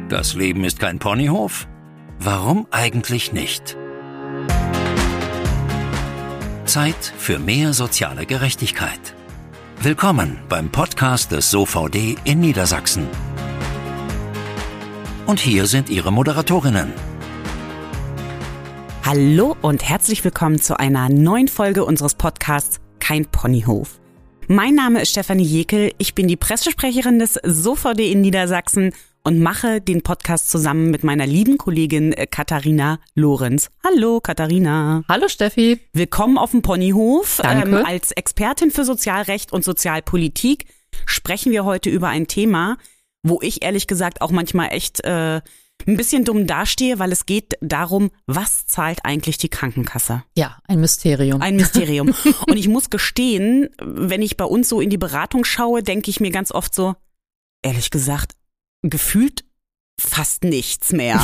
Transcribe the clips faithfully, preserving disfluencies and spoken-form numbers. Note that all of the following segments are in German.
Das Leben ist kein Ponyhof? Warum eigentlich nicht? Zeit für mehr soziale Gerechtigkeit. Willkommen beim Podcast des S O V D in Niedersachsen. Und hier sind Ihre Moderatorinnen. Hallo und herzlich willkommen zu einer neuen Folge unseres Podcasts Kein Ponyhof. Mein Name ist Stefanie Jekel, ich bin die Pressesprecherin des S O V D in Niedersachsen und mache den Podcast zusammen mit meiner lieben Kollegin Katharina Lorenz. Hallo Katharina. Hallo Steffi. Willkommen auf dem Ponyhof. Danke. Ähm, als Expertin für Sozialrecht und Sozialpolitik sprechen wir heute über ein Thema, wo ich ehrlich gesagt auch manchmal echt äh, ein bisschen dumm dastehe, weil es geht darum, was zahlt eigentlich die Krankenkasse? Ja, ein Mysterium. Ein Mysterium. Und ich muss gestehen, wenn ich bei uns so in die Beratung schaue, denke ich mir ganz oft so, ehrlich gesagt, gefühlt fast nichts mehr.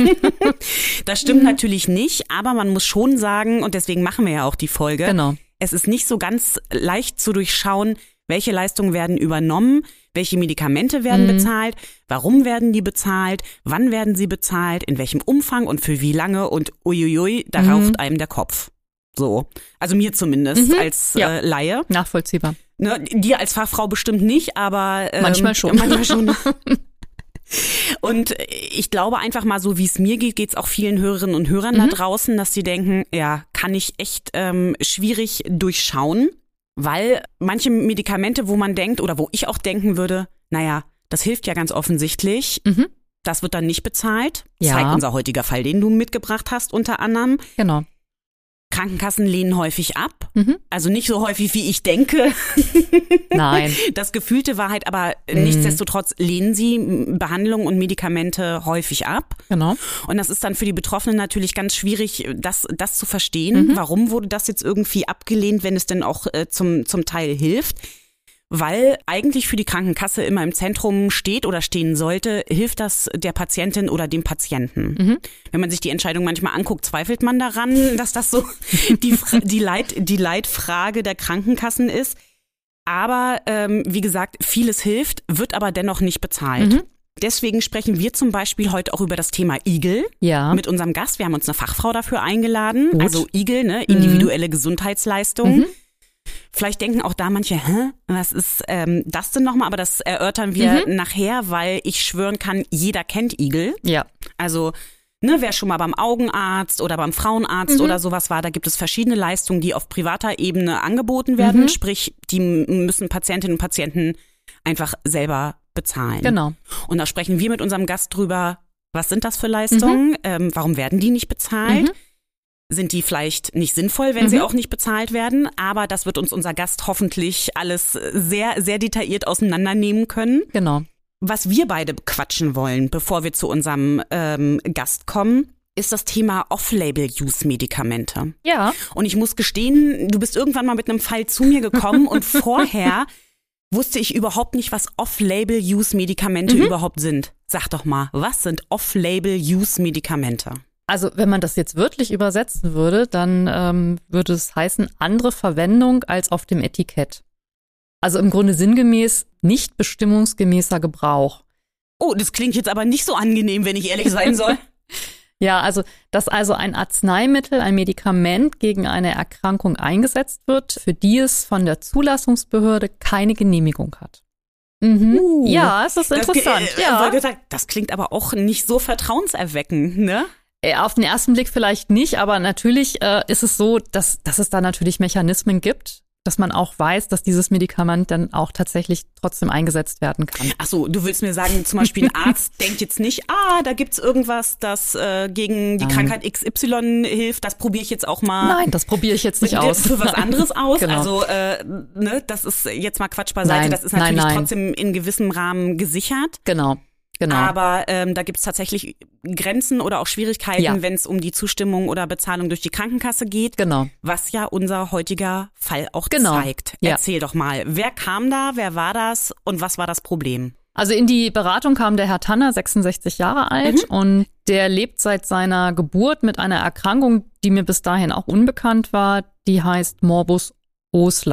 Das stimmt natürlich nicht, aber man muss schon sagen, und deswegen machen wir ja auch die Folge, Genau. Es ist nicht so ganz leicht zu durchschauen, welche Leistungen werden übernommen, welche Medikamente werden Mhm. bezahlt, warum werden die bezahlt, wann werden sie bezahlt, in welchem Umfang und für wie lange und uiuiui, da Mhm. raucht einem der Kopf. So, also mir zumindest Mhm. als Ja. äh, Laie. Nachvollziehbar. Ne, dir als Fachfrau bestimmt nicht, aber ähm, Manchmal schon. Manchmal schon. Und ich glaube einfach mal, so wie es mir geht, geht es auch vielen Hörerinnen und Hörern Mhm. da draußen, dass sie denken, ja, kann ich echt ähm, schwierig durchschauen, weil manche Medikamente, wo man denkt oder wo ich auch denken würde, naja, das hilft ja ganz offensichtlich, Mhm. das wird dann nicht bezahlt. Ja. Zeigt unser heutiger Fall, den du mitgebracht hast, unter anderem. Genau. Krankenkassen lehnen häufig ab, Mhm. also nicht so häufig, wie ich denke. Nein. Das gefühlte Wahrheit, aber Mhm. nichtsdestotrotz lehnen sie Behandlungen und Medikamente häufig ab. Genau. Und das ist dann für die Betroffenen natürlich ganz schwierig, das, das zu verstehen. Mhm. Warum wurde das jetzt irgendwie abgelehnt, wenn es denn auch äh, zum, zum Teil hilft? Weil eigentlich für die Krankenkasse immer im Zentrum steht oder stehen sollte, hilft das der Patientin oder dem Patienten. Mhm. Wenn man sich die Entscheidung manchmal anguckt, zweifelt man daran, dass das so die, Fra- die, Leit, die Leitfrage der Krankenkassen ist. Aber ähm, wie gesagt, vieles hilft, wird aber dennoch nicht bezahlt. Mhm. Deswegen sprechen wir zum Beispiel heute auch über das Thema I G L Ja. mit unserem Gast. Wir haben uns eine Fachfrau dafür eingeladen. Gut. Also I G L, ne, individuelle Gesundheitsleistung. Mhm. Vielleicht denken auch da manche, hä, was ist ähm, das denn nochmal? Aber das erörtern wir Mhm. nachher, weil ich schwören kann, jeder kennt I G L. Ja. Also, ne, wer schon mal beim Augenarzt oder beim Frauenarzt Mhm. oder sowas war, da gibt es verschiedene Leistungen, die auf privater Ebene angeboten werden. Mhm. Sprich, die m- müssen Patientinnen und Patienten einfach selber bezahlen. Genau. Und da sprechen wir mit unserem Gast drüber, was sind das für Leistungen? Ähm, warum werden die nicht bezahlt? Mhm. Sind die vielleicht nicht sinnvoll, wenn Mhm. sie auch nicht bezahlt werden? Aber das wird uns unser Gast hoffentlich alles sehr, sehr detailliert auseinandernehmen können. Genau. Was wir beide quatschen wollen, bevor wir zu unserem ähm, Gast kommen, ist das Thema Off-Label-Use-Medikamente. Ja. Und ich muss gestehen, du bist irgendwann mal mit einem Fall zu mir gekommen und vorher wusste ich überhaupt nicht, was Off-Label-Use-Medikamente Mhm. überhaupt sind. Sag doch mal, was sind Off-Label-Use-Medikamente? Also wenn man das jetzt wörtlich übersetzen würde, dann ähm, würde es heißen, andere Verwendung als auf dem Etikett. Also im Grunde sinngemäß nicht bestimmungsgemäßer Gebrauch. Oh, das klingt jetzt aber nicht so angenehm, wenn ich ehrlich sein soll. Ja, also dass also ein Arzneimittel, ein Medikament gegen eine Erkrankung eingesetzt wird, für die es von der Zulassungsbehörde keine Genehmigung hat. Mhm. Uh, ja, es ist Das, interessant. äh, ja. wollte sagen, das klingt aber auch nicht so vertrauenserweckend, ne? Äh, Auf den ersten Blick vielleicht nicht, aber natürlich äh, ist es so, dass, dass es da natürlich Mechanismen gibt, dass man auch weiß, dass dieses Medikament dann auch tatsächlich trotzdem eingesetzt werden kann. Ach so, du willst mir sagen, zum Beispiel ein Arzt denkt jetzt nicht, ah, da gibt's irgendwas, das äh, gegen die Nein. Krankheit X Y hilft, das probiere ich jetzt auch mal Nein, das probiere ich jetzt nicht aus. für was anderes aus. Genau. Also, äh, ne, das ist jetzt mal Quatsch beiseite, Nein, das ist nein, natürlich nein. trotzdem in gewissem Rahmen gesichert. Genau, genau. Aber ähm, da gibt's tatsächlich Grenzen oder auch Schwierigkeiten, Ja. wenn es um die Zustimmung oder Bezahlung durch die Krankenkasse geht. Genau. Was ja unser heutiger Fall auch Genau. zeigt. Ja. Erzähl doch mal, wer kam da, wer war das und was war das Problem? Also in die Beratung kam der Herr Tanner, sechsundsechzig Jahre alt, Mhm. und der lebt seit seiner Geburt mit einer Erkrankung, die mir bis dahin auch unbekannt war, die heißt Morbus Osler.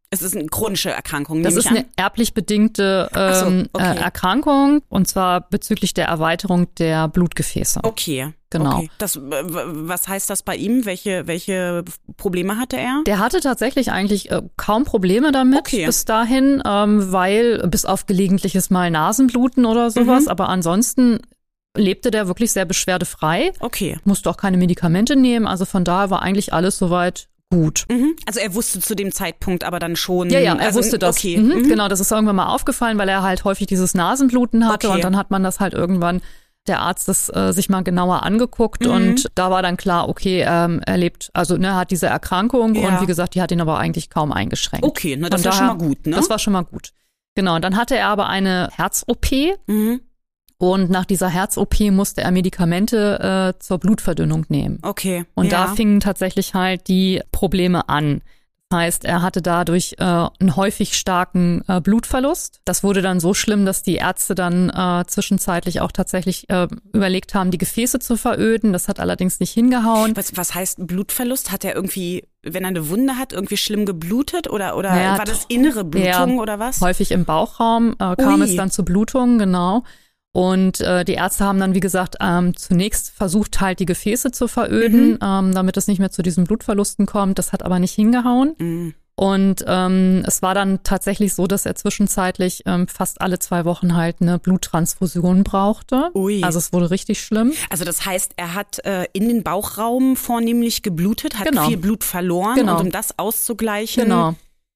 Es ist eine chronische Erkrankung, Das nehme ist ich an. eine erblich bedingte ähm, Ach so, okay. äh, Erkrankung und zwar bezüglich der Erweiterung der Blutgefäße. Okay, Genau. Okay. Das, w- w- was heißt das bei ihm? Welche, welche Probleme hatte er? Der hatte tatsächlich eigentlich äh, kaum Probleme damit Okay. bis dahin, ähm, weil bis auf gelegentliches Mal Nasenbluten oder sowas, Mhm. aber ansonsten lebte der wirklich sehr beschwerdefrei, Okay. musste auch keine Medikamente nehmen, also von daher war eigentlich alles soweit gut. Mhm. Also er wusste zu dem Zeitpunkt aber dann schon. Ja, ja, er also, wusste das. Okay. Mhm, Mhm. Genau, das ist irgendwann mal aufgefallen, weil er halt häufig dieses Nasenbluten hatte Okay. und dann hat man das halt irgendwann, der Arzt das äh, sich mal genauer angeguckt Mhm. und da war dann klar, okay, ähm, er lebt, also ne, hat diese Erkrankung Ja. und wie gesagt, die hat ihn aber eigentlich kaum eingeschränkt. Okay, na, das Von war schon daher- mal gut, ne? Das war schon mal gut. Genau, und dann hatte er aber eine Herz-O P mhm. und nach dieser Herz-O P musste er Medikamente äh, zur Blutverdünnung nehmen. Okay. Und ja. da fingen tatsächlich halt die Probleme an. Das heißt, er hatte dadurch äh, einen häufig starken äh, Blutverlust. Das wurde dann so schlimm, dass die Ärzte dann äh, zwischenzeitlich auch tatsächlich äh, überlegt haben, die Gefäße zu veröden. Das hat allerdings nicht hingehauen. Was, was heißt Blutverlust? Hat er irgendwie, wenn er eine Wunde hat, irgendwie schlimm geblutet oder, oder Naja, war das innere Blutung ja, oder was? Häufig im Bauchraum äh, kam Ui. es dann zu Blutungen, genau. Und äh, die Ärzte haben dann, wie gesagt, ähm, zunächst versucht, halt die Gefäße zu veröden, Mhm. ähm, damit es nicht mehr zu diesen Blutverlusten kommt. Das hat aber nicht hingehauen. Mhm. Und ähm, es war dann tatsächlich so, dass er zwischenzeitlich ähm, fast alle zwei Wochen halt eine Bluttransfusion brauchte. Ui. Also es wurde richtig schlimm. Also das heißt, er hat äh, in den Bauchraum vornehmlich geblutet, hat Genau. viel Blut verloren Genau. und um das auszugleichen, Genau.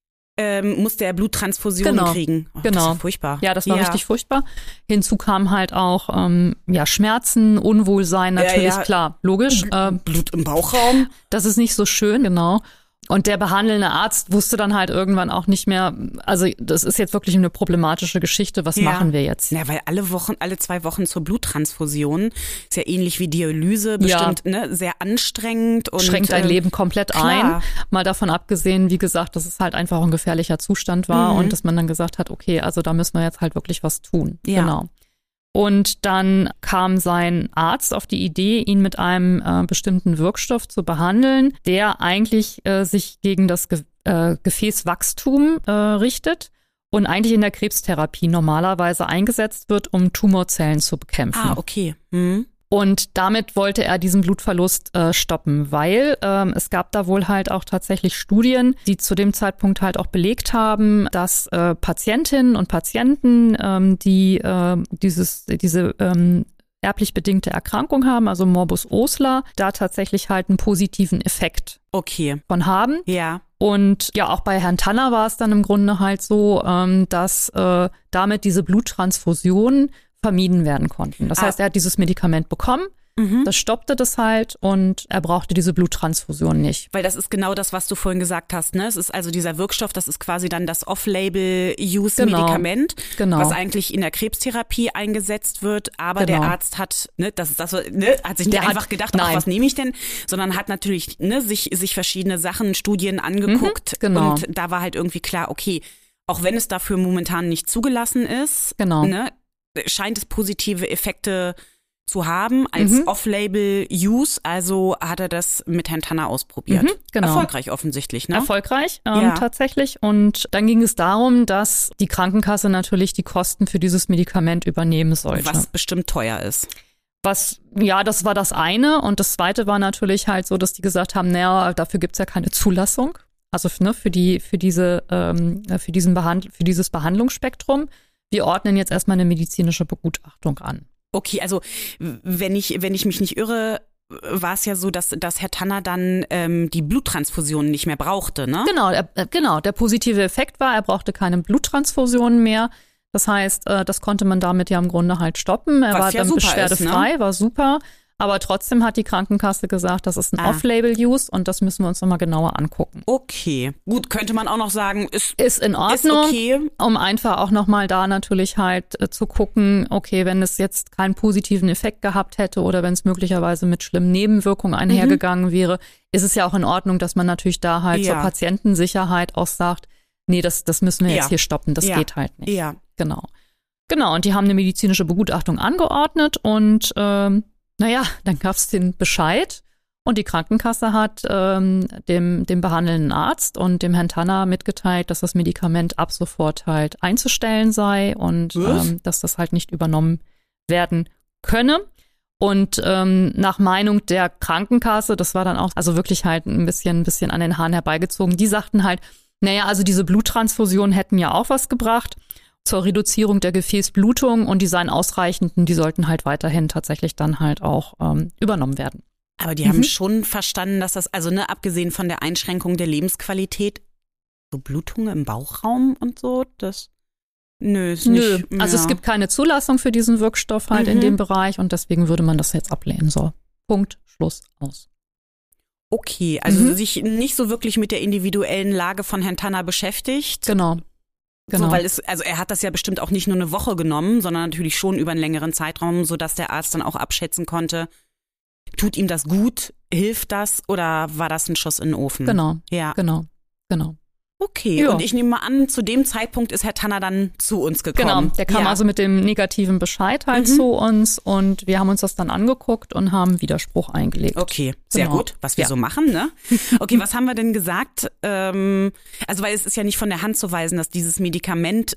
ähm, musste er Bluttransfusionen Genau. kriegen. Oh, Das Genau. ist furchtbar. Ja, das war richtig furchtbar. Hinzu kam halt auch ähm, ja Schmerzen, Unwohlsein, Ja, natürlich, ja. klar, logisch. Äh, Blut im Bauchraum. Das ist nicht so schön, genau. Und der behandelnde Arzt wusste dann halt irgendwann auch nicht mehr, also das ist jetzt wirklich eine problematische Geschichte, was Ja. machen wir jetzt? Ja, weil alle Wochen, alle zwei Wochen zur Bluttransfusion ist ja ähnlich wie Dialyse, bestimmt ne, sehr anstrengend und Schränkt dein äh, Leben komplett klar. ein. Mal davon abgesehen, wie gesagt, dass es halt einfach ein gefährlicher Zustand war Mhm. und dass man dann gesagt hat, okay, also da müssen wir jetzt halt wirklich was tun. Ja. Genau. Und dann kam sein Arzt auf die Idee, ihn mit einem äh, bestimmten Wirkstoff zu behandeln, der eigentlich äh, sich gegen das Ge äh, Gefäßwachstum äh, richtet und eigentlich in der Krebstherapie normalerweise eingesetzt wird, um Tumorzellen zu bekämpfen. Ah, okay. Mhm. Und damit wollte er diesen Blutverlust äh, stoppen, weil ähm, es gab da wohl halt auch tatsächlich Studien, die zu dem Zeitpunkt halt auch belegt haben, dass äh, Patientinnen und Patienten, ähm, die äh, dieses, diese ähm, erblich bedingte Erkrankung haben, also Morbus Osler, da tatsächlich halt einen positiven Effekt Okay. von haben. Ja. Und ja, auch bei Herrn Tanner war es dann im Grunde halt so, ähm, dass äh, damit diese Bluttransfusionen vermieden werden konnten. Das Ah. heißt, er hat dieses Medikament bekommen, Mhm. das stoppte das halt und er brauchte diese Bluttransfusion nicht. Weil das ist genau das, was du vorhin gesagt hast, ne? Es ist also dieser Wirkstoff, das ist quasi dann das Off-Label-Use-Medikament, Genau. was eigentlich in der Krebstherapie eingesetzt wird, aber Genau. der Arzt hat, ne, das ist das, ne, hat sich nicht Der hat- einfach gedacht, ach, nein. was nehme ich denn, sondern hat natürlich, ne, sich, sich verschiedene Sachen, Studien angeguckt Mhm, genau. und da war halt irgendwie klar, okay, auch wenn es dafür momentan nicht zugelassen ist, Genau. ne, scheint es positive Effekte zu haben als Mhm. Off-Label-Use. Also hat er das mit Herrn Tanner ausprobiert. Mhm, genau. Erfolgreich offensichtlich, ne? Erfolgreich ähm, Ja. tatsächlich. Und dann ging es darum, dass die Krankenkasse natürlich die Kosten für dieses Medikament übernehmen sollte. Was bestimmt teuer ist. Was, ja, das war das eine. Und das zweite war natürlich halt so, dass die gesagt haben, naja, dafür gibt's ja keine Zulassung. Also ne, für die, für diese, ähm, für diesen Behand für dieses Behandlungsspektrum. Wir ordnen jetzt erstmal eine medizinische Begutachtung an. Okay, also wenn ich, wenn ich mich nicht irre, war es ja so, dass, dass Herr Tanner dann ähm, die Bluttransfusion nicht mehr brauchte, ne? Genau, er, äh, genau. Der positive Effekt war, er brauchte keine Bluttransfusionen mehr. Das heißt, äh, das konnte man damit ja im Grunde halt stoppen. Er Was war ja dann super ist, beschwerdefrei, ne? war super. Aber trotzdem hat die Krankenkasse gesagt, das ist ein Ah. Off-Label-Use und das müssen wir uns nochmal genauer angucken. Okay. Gut, könnte man auch noch sagen, ist, Ist in ist Ordnung, okay. um einfach auch nochmal da natürlich halt äh, zu gucken, okay, wenn es jetzt keinen positiven Effekt gehabt hätte oder wenn es möglicherweise mit schlimmen Nebenwirkungen einhergegangen wäre, ist es ja auch in Ordnung, dass man natürlich da halt Ja. zur Patientensicherheit auch sagt, nee, das, das müssen wir Ja. jetzt hier stoppen, das Ja. geht halt nicht. Ja. Genau. Genau, und die haben eine medizinische Begutachtung angeordnet und ähm, naja, dann gab es den Bescheid Und die Krankenkasse hat ähm, dem, dem behandelnden Arzt und dem Herrn Tanner mitgeteilt, dass das Medikament ab sofort halt einzustellen sei und ähm, dass das halt nicht übernommen werden könne. Und ähm, nach Meinung der Krankenkasse, das war dann auch also wirklich halt ein bisschen, ein bisschen an den Haaren herbeigezogen, die sagten halt, naja, also diese Bluttransfusionen hätten ja auch was gebracht zur Reduzierung der Gefäßblutung und die seien ausreichend und die sollten halt weiterhin tatsächlich dann halt auch ähm, übernommen werden. Aber die mhm. haben schon verstanden, dass das, also ne, abgesehen von der Einschränkung der Lebensqualität, so Blutungen im Bauchraum und so, das, nö, ist nö. nicht. Also ja. es gibt keine Zulassung für diesen Wirkstoff halt mhm. in dem Bereich und deswegen würde man das jetzt ablehnen. So, Punkt, Schluss, aus. Okay, also Mhm. sich nicht so wirklich mit der individuellen Lage von Herrn Tanner beschäftigt. Genau. Genau. So, weil es, also er hat das ja bestimmt auch nicht nur eine Woche genommen, sondern natürlich schon über einen längeren Zeitraum, sodass der Arzt dann auch abschätzen konnte, tut ihm das gut, hilft das oder war das ein Schuss in den Ofen? Genau, ja. genau, genau. Okay, Ja. und ich nehme mal an, zu dem Zeitpunkt ist Herr Tanner dann zu uns gekommen. Genau, der kam ja. also mit dem negativen Bescheid halt Mhm. zu uns und wir haben uns das dann angeguckt und haben Widerspruch eingelegt. Okay, sehr Genau. gut, was wir Ja. so machen, ne? Okay, was haben wir denn gesagt? Ähm, also weil es ist ja nicht von der Hand zu weisen, dass dieses Medikament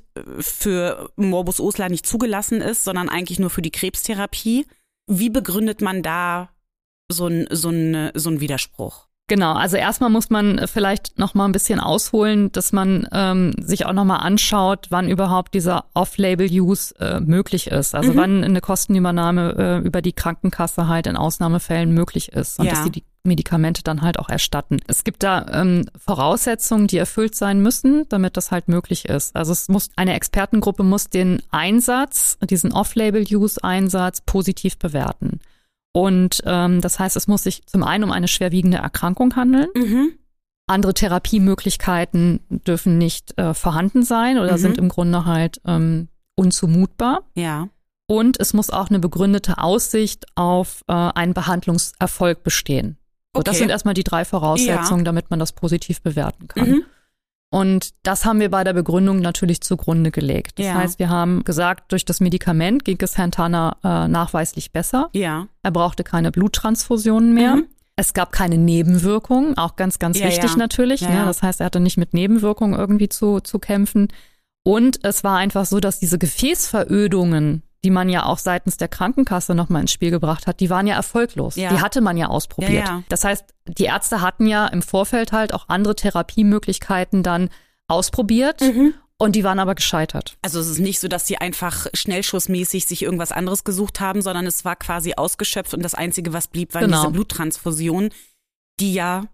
für Morbus Osler nicht zugelassen ist, sondern eigentlich nur für die Krebstherapie. Wie begründet man da so ein, so ein, so ein Widerspruch? Genau, also erstmal muss man vielleicht noch mal ein bisschen ausholen, dass man ähm, sich auch noch mal anschaut, wann überhaupt dieser Off-Label-Use äh, möglich ist. Also Mhm. wann eine Kostenübernahme äh, über die Krankenkasse halt in Ausnahmefällen möglich ist und Ja. dass sie die Medikamente dann halt auch erstatten. Es gibt da ähm, Voraussetzungen, die erfüllt sein müssen, damit das halt möglich ist. Also es muss eine Expertengruppe muss den Einsatz, diesen Off-Label-Use-Einsatz positiv bewerten. Und ähm, das heißt, es muss sich zum einen um eine schwerwiegende Erkrankung handeln. Mhm. Andere Therapiemöglichkeiten dürfen nicht äh, vorhanden sein oder Mhm. sind im Grunde halt ähm, unzumutbar. Ja. Und es muss auch eine begründete Aussicht auf äh, einen Behandlungserfolg bestehen. So, das Okay. sind erstmal die drei Voraussetzungen, Ja. damit man das positiv bewerten kann. Mhm. Und das haben wir bei der Begründung natürlich zugrunde gelegt. Das Ja. heißt, wir haben gesagt, durch das Medikament ging es Herrn Tanner äh, nachweislich besser. Ja. Er brauchte keine Bluttransfusionen mehr. Mhm. Es gab keine Nebenwirkungen, auch ganz, ganz Ja, wichtig ja. natürlich. Ja, ne? ja. Das heißt, er hatte nicht mit Nebenwirkungen irgendwie zu, zu kämpfen. Und es war einfach so, dass diese Gefäßverödungen, die man ja auch seitens der Krankenkasse nochmal ins Spiel gebracht hat, die waren ja erfolglos. Ja. Die hatte man ja ausprobiert. Ja, ja. Das heißt, die Ärzte hatten ja im Vorfeld halt auch andere Therapiemöglichkeiten dann ausprobiert Mhm. und die waren aber gescheitert. Also es ist nicht so, dass sie einfach schnellschussmäßig sich irgendwas anderes gesucht haben, sondern es war quasi ausgeschöpft und das Einzige, was blieb, waren Genau. diese Bluttransfusionen, die ja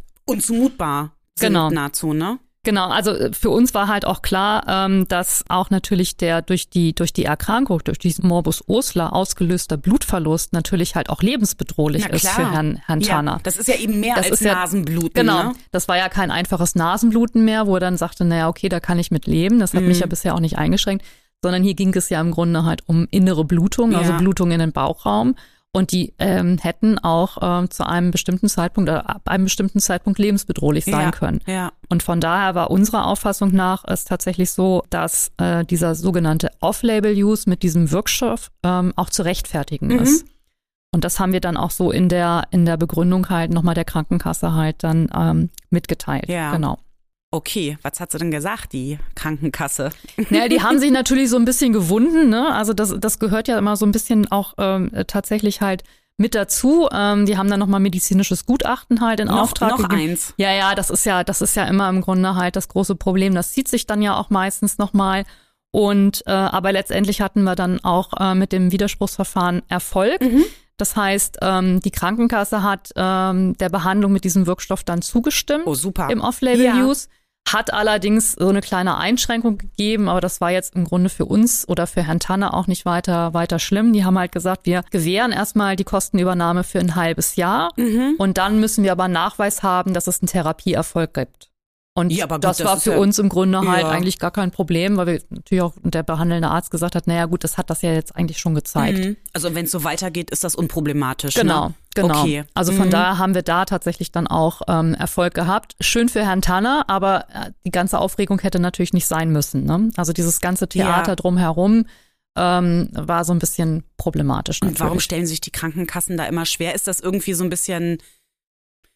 unzumutbar sind Genau. nahezu, ne? Genau, also für uns war halt auch klar, ähm, dass auch natürlich der durch die durch die Erkrankung, durch diesen Morbus Osler ausgelöster Blutverlust natürlich halt auch lebensbedrohlich Na ist klar. für Herrn, Herrn Tanner. Ja, das ist ja eben mehr Das als ist ja- Nasenbluten, Genau, ne? das war ja kein einfaches Nasenbluten mehr, wo er dann sagte, naja, okay, da kann ich mit leben. Das hat Mhm. mich ja bisher auch nicht eingeschränkt, sondern hier ging es ja im Grunde halt um innere Blutung, also Ja. Blutung in den Bauchraum. Und die ähm, hätten auch ähm, zu einem bestimmten Zeitpunkt oder ab einem bestimmten Zeitpunkt lebensbedrohlich sein ja. können. Ja. Und von daher war unserer Auffassung nach es tatsächlich so, dass äh, dieser sogenannte Off-Label-Use mit diesem Wirkstoff ähm, auch zu rechtfertigen Mhm. ist. Und das haben wir dann auch so in der in der Begründung halt nochmal der Krankenkasse halt dann ähm, mitgeteilt. Ja. Genau. Okay, was hat sie denn gesagt, die Krankenkasse? Naja, die haben sich natürlich so ein bisschen gewunden, ne? Also das, das gehört ja immer so ein bisschen auch ähm, tatsächlich halt mit dazu. Ähm, die haben dann nochmal medizinisches Gutachten halt in Noch, Auftrag noch gegeben. eins. Ja, ja, das ist ja, das ist ja immer im Grunde halt das große Problem. Das zieht sich dann ja auch meistens nochmal. Und äh, aber letztendlich hatten wir dann auch äh, mit dem Widerspruchsverfahren Erfolg. Mhm. Das heißt, ähm, die Krankenkasse hat ähm, der Behandlung mit diesem Wirkstoff dann zugestimmt Oh, super. im Off-Label-Use. Hat allerdings so eine kleine Einschränkung gegeben, aber das war jetzt im Grunde für uns oder für Herrn Tanner auch nicht weiter weiter schlimm. Die haben halt gesagt, wir gewähren erstmal die Kostenübernahme für ein halbes Jahr Mhm. und dann müssen wir aber einen Nachweis haben, dass es einen Therapieerfolg gibt. Und Ja, aber gut, das das war ist für ja- uns im Grunde halt Ja. eigentlich gar kein Problem, weil wir natürlich auch der behandelnde Arzt gesagt hat, naja gut, das hat das ja jetzt eigentlich schon gezeigt. Mhm. Also wenn es so weitergeht, ist das unproblematisch. Genau, ne? genau. Okay. Also von Mhm. daher haben wir da tatsächlich dann auch ähm, Erfolg gehabt. Schön für Herrn Tanner, aber äh, die ganze Aufregung hätte natürlich nicht sein müssen. Ne? Also dieses ganze Theater Ja. drumherum ähm, war so ein bisschen problematisch Und natürlich. warum stellen sich die Krankenkassen da immer schwer? Ist das irgendwie so ein bisschen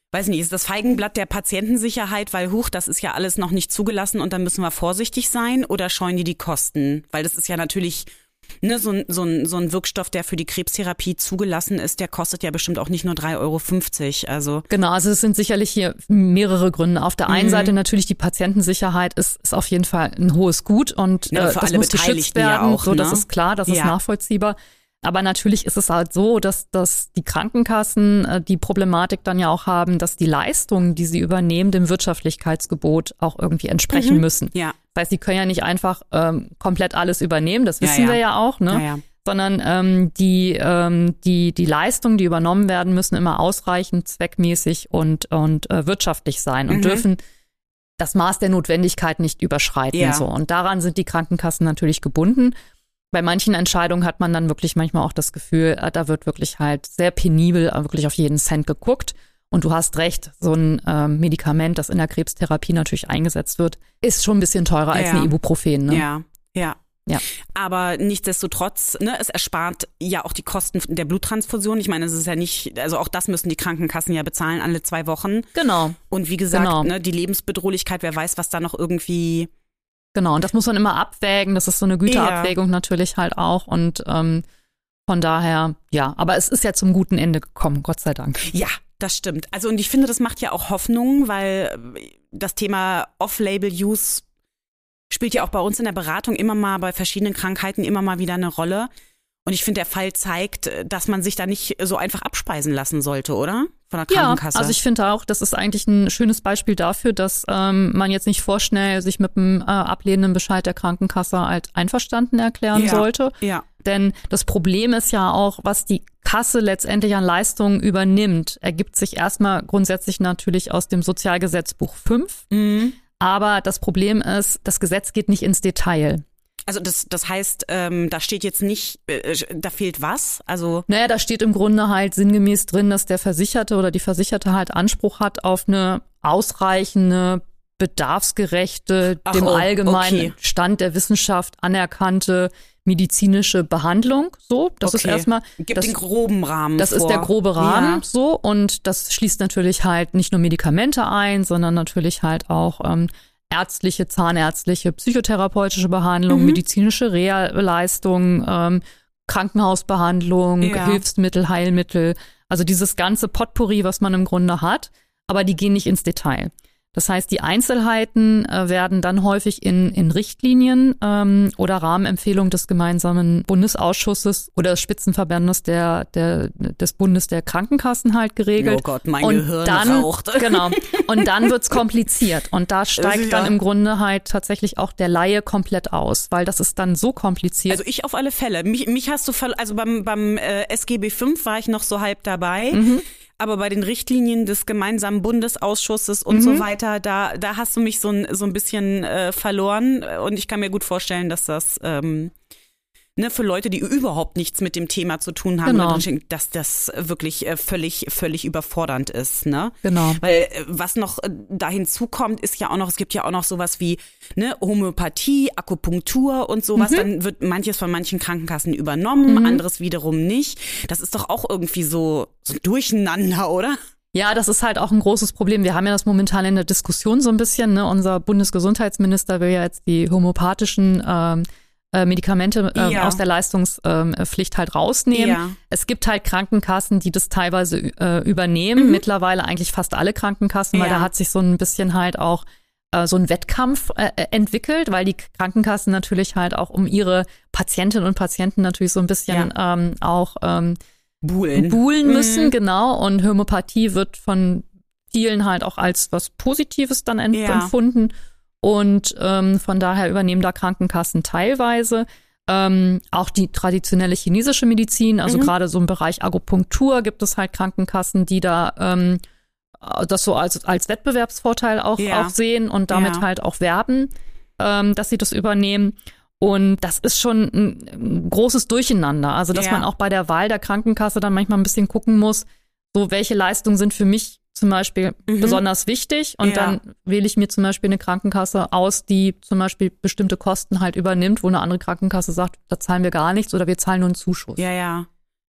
weiß nicht, ist das Feigenblatt der Patientensicherheit, weil huch, das ist ja alles noch nicht zugelassen und dann müssen wir vorsichtig sein, oder scheuen die die Kosten? Weil das ist ja natürlich, ne, so ein, so ein, so ein Wirkstoff, der für die Krebstherapie zugelassen ist, der kostet ja bestimmt auch nicht nur drei Euro fünfzig. Also genau, also es sind sicherlich hier mehrere Gründe. Auf der einen mhm. Seite natürlich die Patientensicherheit ist, ist auf jeden Fall ein hohes Gut und ja, äh, für das alle muss geschützt werden. Ja auch, so, das ne? ist klar, das ja. ist nachvollziehbar. Aber natürlich ist es halt so, dass, dass die Krankenkassen äh, die Problematik dann ja auch haben, dass die Leistungen, die sie übernehmen, dem Wirtschaftlichkeitsgebot auch irgendwie entsprechen mhm. müssen. Ja. Das heißt, sie können ja nicht einfach ähm, komplett alles übernehmen, das wissen ja, ja. wir ja auch, ne? Ja, ja. Sondern ähm, die, ähm, die, die Leistungen, die übernommen werden, müssen immer ausreichend, zweckmäßig und, und äh, wirtschaftlich sein und mhm. dürfen das Maß der Notwendigkeit nicht überschreiten. Ja. So. Und daran sind die Krankenkassen natürlich gebunden. Bei manchen Entscheidungen hat man dann wirklich manchmal auch das Gefühl, da wird wirklich halt sehr penibel wirklich auf jeden Cent geguckt. Und du hast recht, so ein ähm, Medikament, das in der Krebstherapie natürlich eingesetzt wird, ist schon ein bisschen teurer als ja. ein Ibuprofen. Ne? Ja, ja. Ja. Aber nichtsdestotrotz, ne, es erspart ja auch die Kosten der Bluttransfusion. Ich meine, es ist ja nicht, also auch das müssen die Krankenkassen ja bezahlen alle zwei Wochen. Genau. Und wie gesagt, genau. ne, die Lebensbedrohlichkeit, wer weiß, was da noch irgendwie. Genau, und das muss man immer abwägen. Das ist so eine Güterabwägung ja. natürlich halt auch. Und ähm, von daher, ja, aber es ist ja zum guten Ende gekommen, Gott sei Dank. Ja, das stimmt. Also und ich finde, das macht ja auch Hoffnung, weil das Thema Off-Label-Use spielt ja auch bei uns in der Beratung immer mal bei verschiedenen Krankheiten immer mal wieder eine Rolle. Und ich finde, der Fall zeigt, dass man sich da nicht so einfach abspeisen lassen sollte, oder? Von der Krankenkasse. Ja, also ich finde auch, das ist eigentlich ein schönes Beispiel dafür, dass ähm, man jetzt nicht vorschnell sich mit dem äh, ablehnenden Bescheid der Krankenkasse als einverstanden erklären ja, sollte. Ja. Denn das Problem ist ja auch, was die Kasse letztendlich an Leistungen übernimmt, ergibt sich erstmal grundsätzlich natürlich aus dem Sozialgesetzbuch fünf. Mhm. Aber das Problem ist, das Gesetz geht nicht ins Detail. Also das, das heißt, ähm, da steht jetzt nicht, äh, da fehlt was? Also Naja, da steht im Grunde halt sinngemäß drin, dass der Versicherte oder die Versicherte halt Anspruch hat auf eine ausreichende, bedarfsgerechte, Ach, dem oh, allgemeinen okay. Stand der Wissenschaft anerkannte medizinische Behandlung. So, das okay. ist erstmal. Gibt das, den groben Rahmen Das vor. ist der grobe Rahmen, ja. so. Und das schließt natürlich halt nicht nur Medikamente ein, sondern natürlich halt auch ähm, ärztliche, zahnärztliche, psychotherapeutische Behandlung, mhm. medizinische Reha-Leistung, ähm, Krankenhausbehandlung, ja. Hilfsmittel, Heilmittel. Also dieses ganze Potpourri, was man im Grunde hat, aber die gehen nicht ins Detail. Das heißt, die Einzelheiten äh, werden dann häufig in, in Richtlinien ähm, oder Rahmenempfehlungen des gemeinsamen Bundesausschusses oder des Spitzenverbandes der, der, des Bundes der Krankenkassen halt geregelt. Oh Gott, mein und Gehirn dann, raucht. Genau. Und dann wird's kompliziert. Und da steigt ja. dann im Grunde halt tatsächlich auch der Laie komplett aus, weil das ist dann so kompliziert. Also ich auf alle Fälle. Mich, mich hast du, ver- also beim, beim äh, S G B fünf war ich noch so halb dabei. Mhm. Aber bei den Richtlinien des gemeinsamen Bundesausschusses und mhm. so weiter, da, da hast du mich so ein, so ein bisschen äh, verloren. Und ich kann mir gut vorstellen, dass das ähm, ne, für Leute, die überhaupt nichts mit dem Thema zu tun haben, genau. dass das wirklich äh, völlig, völlig überfordernd ist. Ne? Genau. Weil äh, was noch äh, da hinzukommt, ist ja auch noch, es gibt ja auch noch sowas wie ne, Homöopathie, Akupunktur und sowas. Mhm. Dann wird manches von manchen Krankenkassen übernommen, mhm. anderes wiederum nicht. Das ist doch auch irgendwie so, so durcheinander, oder? Ja, das ist halt auch ein großes Problem. Wir haben ja das momentan in der Diskussion so ein bisschen. Ne? Unser Bundesgesundheitsminister will ja jetzt die homöopathischen ähm, Medikamente äh, ja. aus der Leistungspflicht äh, halt rausnehmen. Ja. Es gibt halt Krankenkassen, die das teilweise äh, übernehmen. Mhm. Mittlerweile eigentlich fast alle Krankenkassen, weil ja. da hat sich so ein bisschen halt auch äh, so ein Wettkampf äh, entwickelt, weil die Krankenkassen natürlich halt auch um ihre Patientinnen und Patienten natürlich so ein bisschen ja. ähm, auch ähm, buhlen, buhlen müssen, mhm. genau. Und Homöopathie wird von vielen halt auch als was Positives dann ent- ja. empfunden. Und ähm, von daher übernehmen da Krankenkassen teilweise ähm, auch die traditionelle chinesische Medizin, also mhm. gerade so im Bereich Akupunktur gibt es halt Krankenkassen, die da ähm, das so als als Wettbewerbsvorteil auch, ja. auch sehen und damit ja. halt auch werben, ähm, dass sie das übernehmen. Und das ist schon ein, ein großes Durcheinander. Also dass ja. man auch bei der Wahl der Krankenkasse dann manchmal ein bisschen gucken muss, so welche Leistungen sind für mich zum Beispiel mhm. besonders wichtig und ja. dann wähle ich mir zum Beispiel eine Krankenkasse aus, die zum Beispiel bestimmte Kosten halt übernimmt, wo eine andere Krankenkasse sagt, da zahlen wir gar nichts oder wir zahlen nur einen Zuschuss. Ja, ja.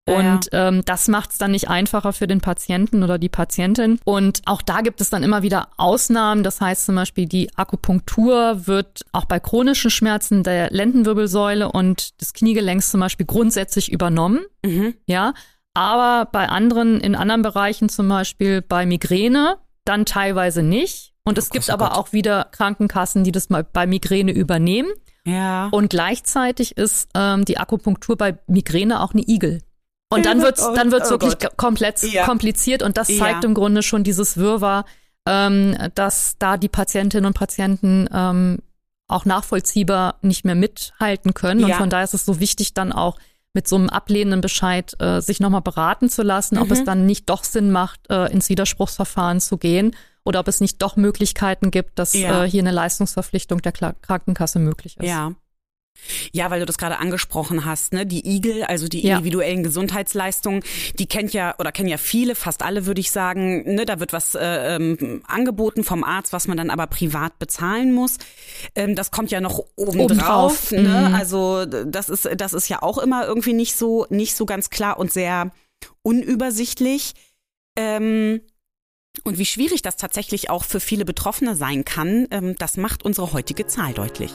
Und ja. ähm, das macht es dann nicht einfacher für den Patienten oder die Patientin. Und auch da gibt es dann immer wieder Ausnahmen. Das heißt zum Beispiel, die Akupunktur wird auch bei chronischen Schmerzen der Lendenwirbelsäule und des Kniegelenks zum Beispiel grundsätzlich übernommen. Mhm. Ja, aber bei anderen, in anderen Bereichen, zum Beispiel bei Migräne, dann teilweise nicht. Und es oh, gibt oh aber Gott. auch wieder Krankenkassen, die das mal bei Migräne übernehmen. Ja. Und gleichzeitig ist ähm, die Akupunktur bei Migräne auch eine Igel. Und dann wird's, oh, dann wird's oh wirklich Gott. komplett ja. kompliziert. Und das zeigt ja. im Grunde schon dieses Wirrwarr, ähm, dass da die Patientinnen und Patienten ähm, auch nachvollziehbar nicht mehr mithalten können. Ja. Und von daher ist es so wichtig, dann auch mit so einem ablehnenden Bescheid äh, sich nochmal beraten zu lassen, mhm. ob es dann nicht doch Sinn macht, äh, ins Widerspruchsverfahren zu gehen oder ob es nicht doch Möglichkeiten gibt, dass ja. äh, hier eine Leistungsverpflichtung der Kla- Krankenkasse möglich ist. Ja. Ja, weil du das gerade angesprochen hast, ne, die I G L, also die ja. individuellen Gesundheitsleistungen, die kennt ja oder kennen ja viele, fast alle würde ich sagen, ne, da wird was äh, ähm, angeboten vom Arzt, was man dann aber privat bezahlen muss. Ähm, das kommt ja noch obendrauf, oben ne? Mhm. Also das ist das ist ja auch immer irgendwie nicht so nicht so ganz klar und sehr unübersichtlich. Ähm, und wie schwierig das tatsächlich auch für viele Betroffene sein kann, ähm, das macht unsere heutige Zahl deutlich.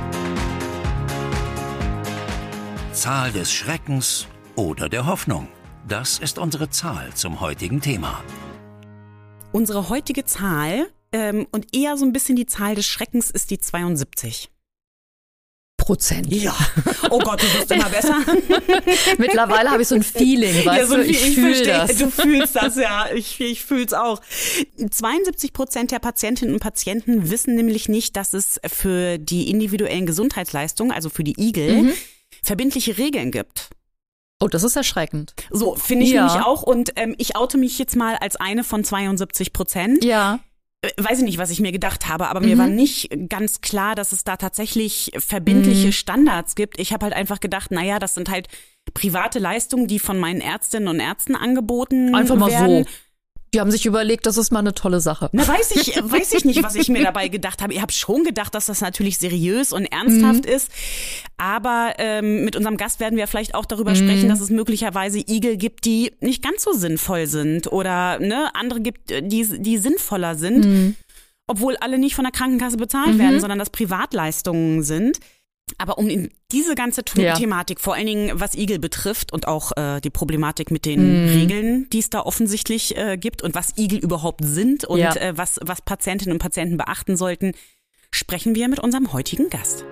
Zahl des Schreckens oder der Hoffnung. Das ist unsere Zahl zum heutigen Thema. Unsere heutige Zahl ähm, und eher so ein bisschen die Zahl des Schreckens ist die zweiundsiebzig. Prozent. Ja. Oh Gott, du wirst immer besser. Mittlerweile habe ich so ein Feeling, weißt ja, so ein du, ich, ich fühle das. Du fühlst das, ja. Ich, ich fühle es auch. zweiundsiebzig Prozent der Patientinnen und Patienten wissen nämlich nicht, dass es für die individuellen Gesundheitsleistungen, also für die I G L, mhm. verbindliche Regeln gibt. Oh, das ist erschreckend. So, finde ich ja. nämlich auch. Und ähm, ich oute mich jetzt mal als eine von zweiundsiebzig Prozent. Ja. Weiß ich nicht, was ich mir gedacht habe, aber mhm. mir war nicht ganz klar, dass es da tatsächlich verbindliche mhm. Standards gibt. Ich habe halt einfach gedacht, naja, das sind halt private Leistungen, die von meinen Ärztinnen und Ärzten angeboten einfach mal werden. So. Die haben sich überlegt, das ist mal eine tolle Sache. Na, weiß ich, weiß ich nicht, was ich mir dabei gedacht habe. Ich habe schon gedacht, dass das natürlich seriös und ernsthaft mhm. ist. Aber ähm, mit unserem Gast werden wir vielleicht auch darüber mhm. sprechen, dass es möglicherweise I G L gibt, die nicht ganz so sinnvoll sind oder ne, andere gibt, die, die sinnvoller sind, mhm. obwohl alle nicht von der Krankenkasse bezahlt mhm. werden, sondern das Privatleistungen sind. Aber um in diese ganze The- ja. Thematik, vor allen Dingen was I G L betrifft und auch äh, die Problematik mit den mm. Regeln, die es da offensichtlich äh, gibt und was I G L überhaupt sind und ja. äh, was, was Patientinnen und Patienten beachten sollten, sprechen wir mit unserem heutigen Gast.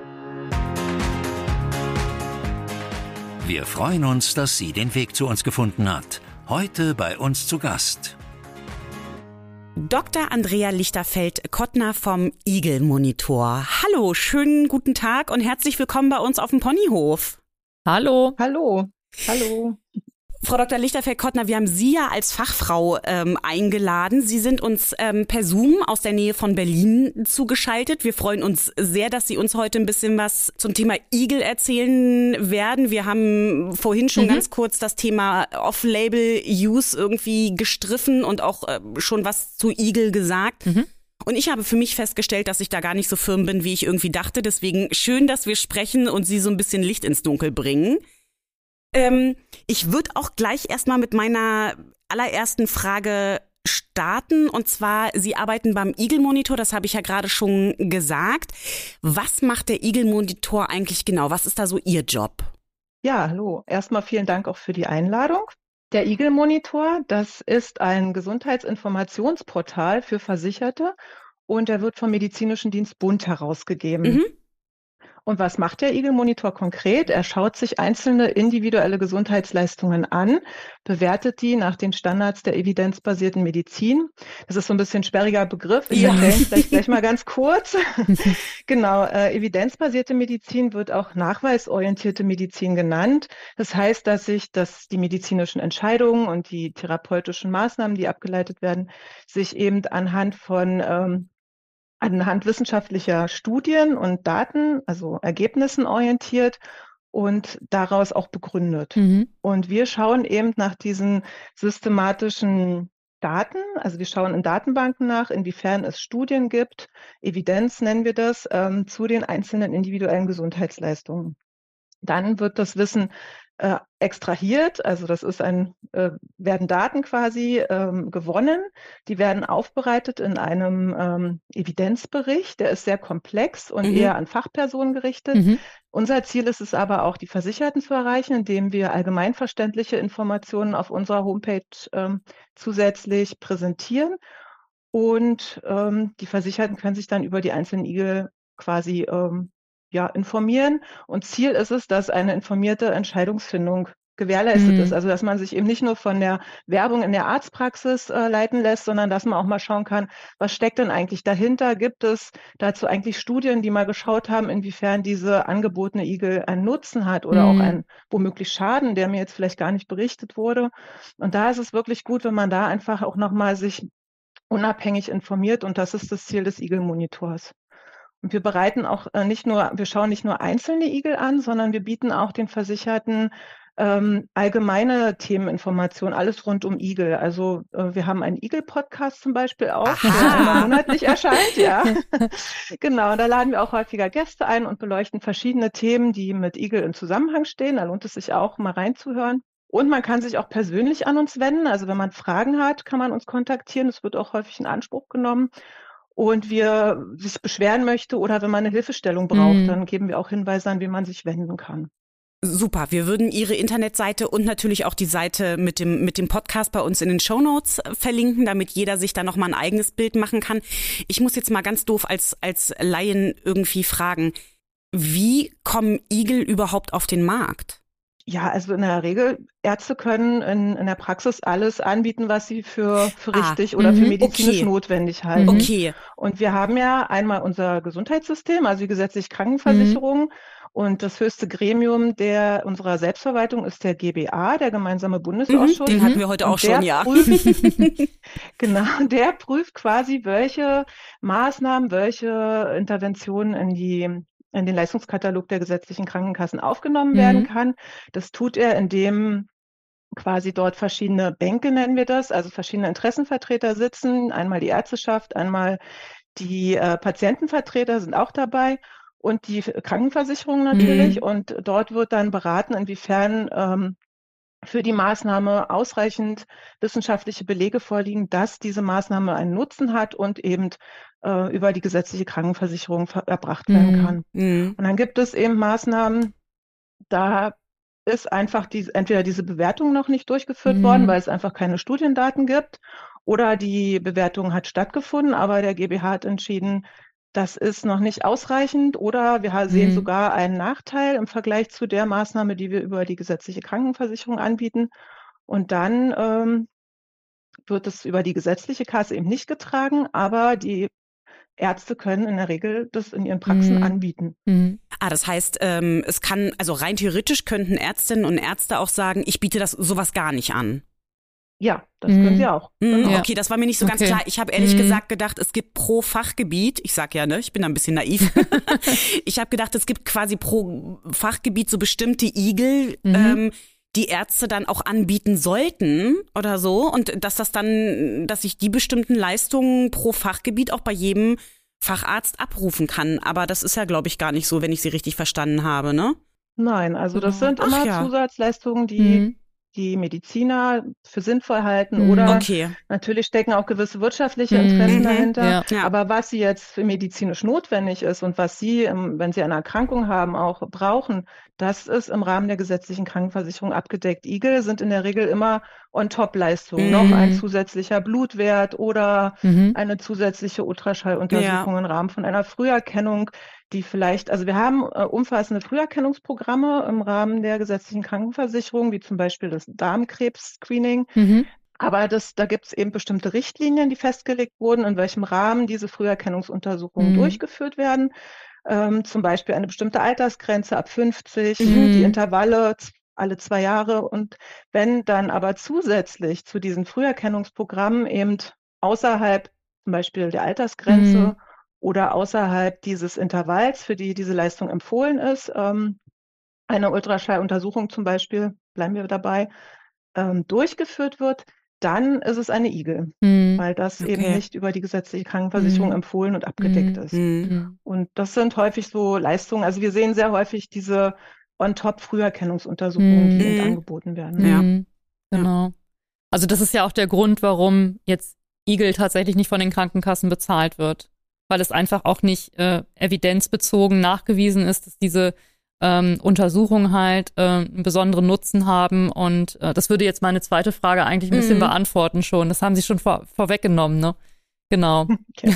Wir freuen uns, dass sie den Weg zu uns gefunden hat. Heute bei uns zu Gast Doktor Andrea Lichterfeld-Kottner vom I G L-Monitor. Hallo, schönen guten Tag und herzlich willkommen bei uns auf dem Ponyhof. Hallo. Hallo. Hallo. Frau Doktor Lichterfeld-Kottner, wir haben Sie ja als Fachfrau ähm, eingeladen. Sie sind uns ähm, per Zoom aus der Nähe von Berlin zugeschaltet. Wir freuen uns sehr, dass Sie uns heute ein bisschen was zum Thema I G L erzählen werden. Wir haben vorhin schon mhm. ganz kurz das Thema Off-Label-Use irgendwie gestriffen und auch äh, schon was zu I G L gesagt. Mhm. Und ich habe für mich festgestellt, dass ich da gar nicht so firm bin, wie ich irgendwie dachte. Deswegen schön, dass wir sprechen und Sie so ein bisschen Licht ins Dunkel bringen. Ähm, ich würde auch gleich erstmal mit meiner allerersten Frage starten. Und zwar, Sie arbeiten beim I G L-Monitor, das habe ich ja gerade schon gesagt. Was macht der I G L-Monitor eigentlich genau? Was ist da so Ihr Job? Ja, hallo. Erstmal vielen Dank auch für die Einladung. Der I G L-Monitor, das ist ein Gesundheitsinformationsportal für Versicherte und der wird vom Medizinischen Dienst Bund herausgegeben. Mhm. Und was macht der I G L-Monitor konkret? Er schaut sich einzelne individuelle Gesundheitsleistungen an, bewertet die nach den Standards der evidenzbasierten Medizin. Das ist so ein bisschen ein sperriger Begriff. Ich ja. erkläre ihn vielleicht gleich mal ganz kurz. Genau, äh, evidenzbasierte Medizin wird auch nachweisorientierte Medizin genannt. Das heißt, dass sich dass die medizinischen Entscheidungen und die therapeutischen Maßnahmen, die abgeleitet werden, sich eben anhand von ähm, anhand wissenschaftlicher Studien und Daten, also Ergebnissen orientiert und daraus auch begründet. Mhm. Und wir schauen eben nach diesen systematischen Daten, also wir schauen in Datenbanken nach, inwiefern es Studien gibt, Evidenz nennen wir das, ähm, zu den einzelnen individuellen Gesundheitsleistungen. Dann wird das Wissen äh, extrahiert, also das ist ein, äh, werden Daten quasi ähm, gewonnen, die werden aufbereitet in einem ähm, Evidenzbericht, der ist sehr komplex und Mhm. eher an Fachpersonen gerichtet. Mhm. Unser Ziel ist es aber auch, die Versicherten zu erreichen, indem wir allgemeinverständliche Informationen auf unserer Homepage ähm, zusätzlich präsentieren und ähm, die Versicherten können sich dann über die einzelnen Igel quasi ähm, ja, informieren. Und Ziel ist es, dass eine informierte Entscheidungsfindung gewährleistet Mhm. ist. Also dass man sich eben nicht nur von der Werbung in der Arztpraxis äh, leiten lässt, sondern dass man auch mal schauen kann, was steckt denn eigentlich dahinter? Gibt es dazu eigentlich Studien, die mal geschaut haben, inwiefern diese angebotene Igel einen Nutzen hat oder Mhm. auch einen womöglich Schaden, der mir jetzt vielleicht gar nicht berichtet wurde. Und da ist es wirklich gut, wenn man da einfach auch nochmal sich unabhängig informiert, und das ist das Ziel des Igel-Monitors. Und wir bereiten auch äh, nicht nur, wir schauen nicht nur einzelne Igel an, sondern wir bieten auch den Versicherten ähm, allgemeine Themeninformationen, alles rund um Igel. Also äh, wir haben einen Igel-Podcast zum Beispiel auch, Aha. der einmal monatlich erscheint, ja. Genau, da laden wir auch häufiger Gäste ein und beleuchten verschiedene Themen, die mit Igel im Zusammenhang stehen. Da lohnt es sich auch, mal reinzuhören. Und man kann sich auch persönlich an uns wenden. Also wenn man Fragen hat, kann man uns kontaktieren. Das wird auch häufig in Anspruch genommen. Und wir sich beschweren möchte oder wenn man eine Hilfestellung braucht, Mhm. dann geben wir auch Hinweise an, wie man sich wenden kann. Super, wir würden Ihre Internetseite und natürlich auch die Seite mit dem mit dem Podcast bei uns in den Shownotes verlinken, damit jeder sich da nochmal ein eigenes Bild machen kann. Ich muss jetzt mal ganz doof als als Laien irgendwie fragen, wie kommen Igel überhaupt auf den Markt? Ja, also in der Regel, Ärzte können in, in der Praxis alles anbieten, was sie für, für Ah, richtig oder für mhm, medizinisch okay. notwendig halten. Okay. Und wir haben ja einmal unser Gesundheitssystem, also die gesetzliche Krankenversicherung. Und das höchste Gremium der unserer Selbstverwaltung ist der G B A, der Gemeinsame Mhm, Bundesausschuss. den hatten wir heute Und auch schon, der ja. prüft, genau, der prüft quasi, welche Maßnahmen, welche Interventionen in die in den Leistungskatalog der gesetzlichen Krankenkassen aufgenommen werden Mhm. kann. Das tut er, indem quasi dort verschiedene Bänke, nennen wir das, also verschiedene Interessenvertreter sitzen. Einmal die Ärzteschaft, einmal die äh, Patientenvertreter sind auch dabei und die Krankenversicherung natürlich. Mhm. Und dort wird dann beraten, inwiefern ähm, für die Maßnahme ausreichend wissenschaftliche Belege vorliegen, dass diese Maßnahme einen Nutzen hat und eben äh, über die gesetzliche Krankenversicherung ver- erbracht werden Mhm. kann. Mhm. Und dann gibt es eben Maßnahmen, da ist einfach die, entweder diese Bewertung noch nicht durchgeführt Mhm. worden, weil es einfach keine Studiendaten gibt, oder die Bewertung hat stattgefunden, aber der G B H hat entschieden, das ist noch nicht ausreichend, oder wir ha- sehen Mhm. sogar einen Nachteil im Vergleich zu der Maßnahme, die wir über die gesetzliche Krankenversicherung anbieten. Und dann ähm, wird es über die gesetzliche Kasse eben nicht getragen, aber die Ärzte können in der Regel das in ihren Praxen Mhm. anbieten. Mhm. Ah, das heißt, ähm, es kann, also rein theoretisch könnten Ärztinnen und Ärzte auch sagen, ich biete das sowas gar nicht an. Ja, das Mhm. können sie auch. Mhm, Genau. Ja. Okay, das war mir nicht so ganz Okay. klar. Ich habe ehrlich Mhm. gesagt gedacht, es gibt pro Fachgebiet, ich sag ja, ne, ich bin da ein bisschen naiv. Ich habe gedacht, es gibt quasi pro Fachgebiet so bestimmte Igel, Mhm. ähm, die Ärzte dann auch anbieten sollten oder so, und dass das dann, dass ich die bestimmten Leistungen pro Fachgebiet auch bei jedem Facharzt abrufen kann. Aber das ist ja, glaube ich, gar nicht so, wenn ich Sie richtig verstanden habe, ne? Nein, also das Genau. sind Ach immer ja. Zusatzleistungen, die Mhm. die Mediziner für sinnvoll halten, Mhm. oder Okay. natürlich stecken auch gewisse wirtschaftliche Mhm. Interessen Mhm. dahinter. Ja. Ja. Aber was sie jetzt für medizinisch notwendig ist und was sie, ähm, wenn sie eine Erkrankung haben, auch brauchen, das ist im Rahmen der gesetzlichen Krankenversicherung abgedeckt. Igel sind in der Regel immer On-Top-Leistungen, Mhm. noch ein zusätzlicher Blutwert oder Mhm. eine zusätzliche Ultraschalluntersuchung im Rahmen von einer Früherkennung, die vielleicht, also wir haben äh, umfassende Früherkennungsprogramme im Rahmen der gesetzlichen Krankenversicherung, wie zum Beispiel das Darmkrebs-Screening. Mhm. Aber das, da gibt es eben bestimmte Richtlinien, die festgelegt wurden, in welchem Rahmen diese Früherkennungsuntersuchungen Mhm. durchgeführt werden. Ähm, zum Beispiel eine bestimmte Altersgrenze ab fünfzig, Mhm. die Intervalle z- alle zwei Jahre. Und wenn dann aber zusätzlich zu diesen Früherkennungsprogrammen eben außerhalb zum Beispiel der Altersgrenze Mhm. oder außerhalb dieses Intervalls, für die diese Leistung empfohlen ist, ähm, eine Ultraschalluntersuchung zum Beispiel, bleiben wir dabei, ähm, durchgeführt wird, dann ist es eine Igel, Mhm. weil das eben Okay. nicht über die gesetzliche Krankenversicherung Mhm. empfohlen und abgedeckt Mhm. ist. Mhm. Mhm. Und das sind häufig so Leistungen, also wir sehen sehr häufig diese on top Früherkennungsuntersuchungen, Mhm. die eben angeboten werden. Ja. Mhm. Genau. Also das ist ja auch der Grund, warum jetzt Igel tatsächlich nicht von den Krankenkassen bezahlt wird. Weil es einfach auch nicht äh, evidenzbezogen nachgewiesen ist, dass diese ähm, Untersuchungen halt äh, einen besonderen Nutzen haben. Und äh, das würde jetzt meine zweite Frage eigentlich ein bisschen Mhm. beantworten schon. Das haben Sie schon vor, vorweggenommen, ne? Genau. Okay.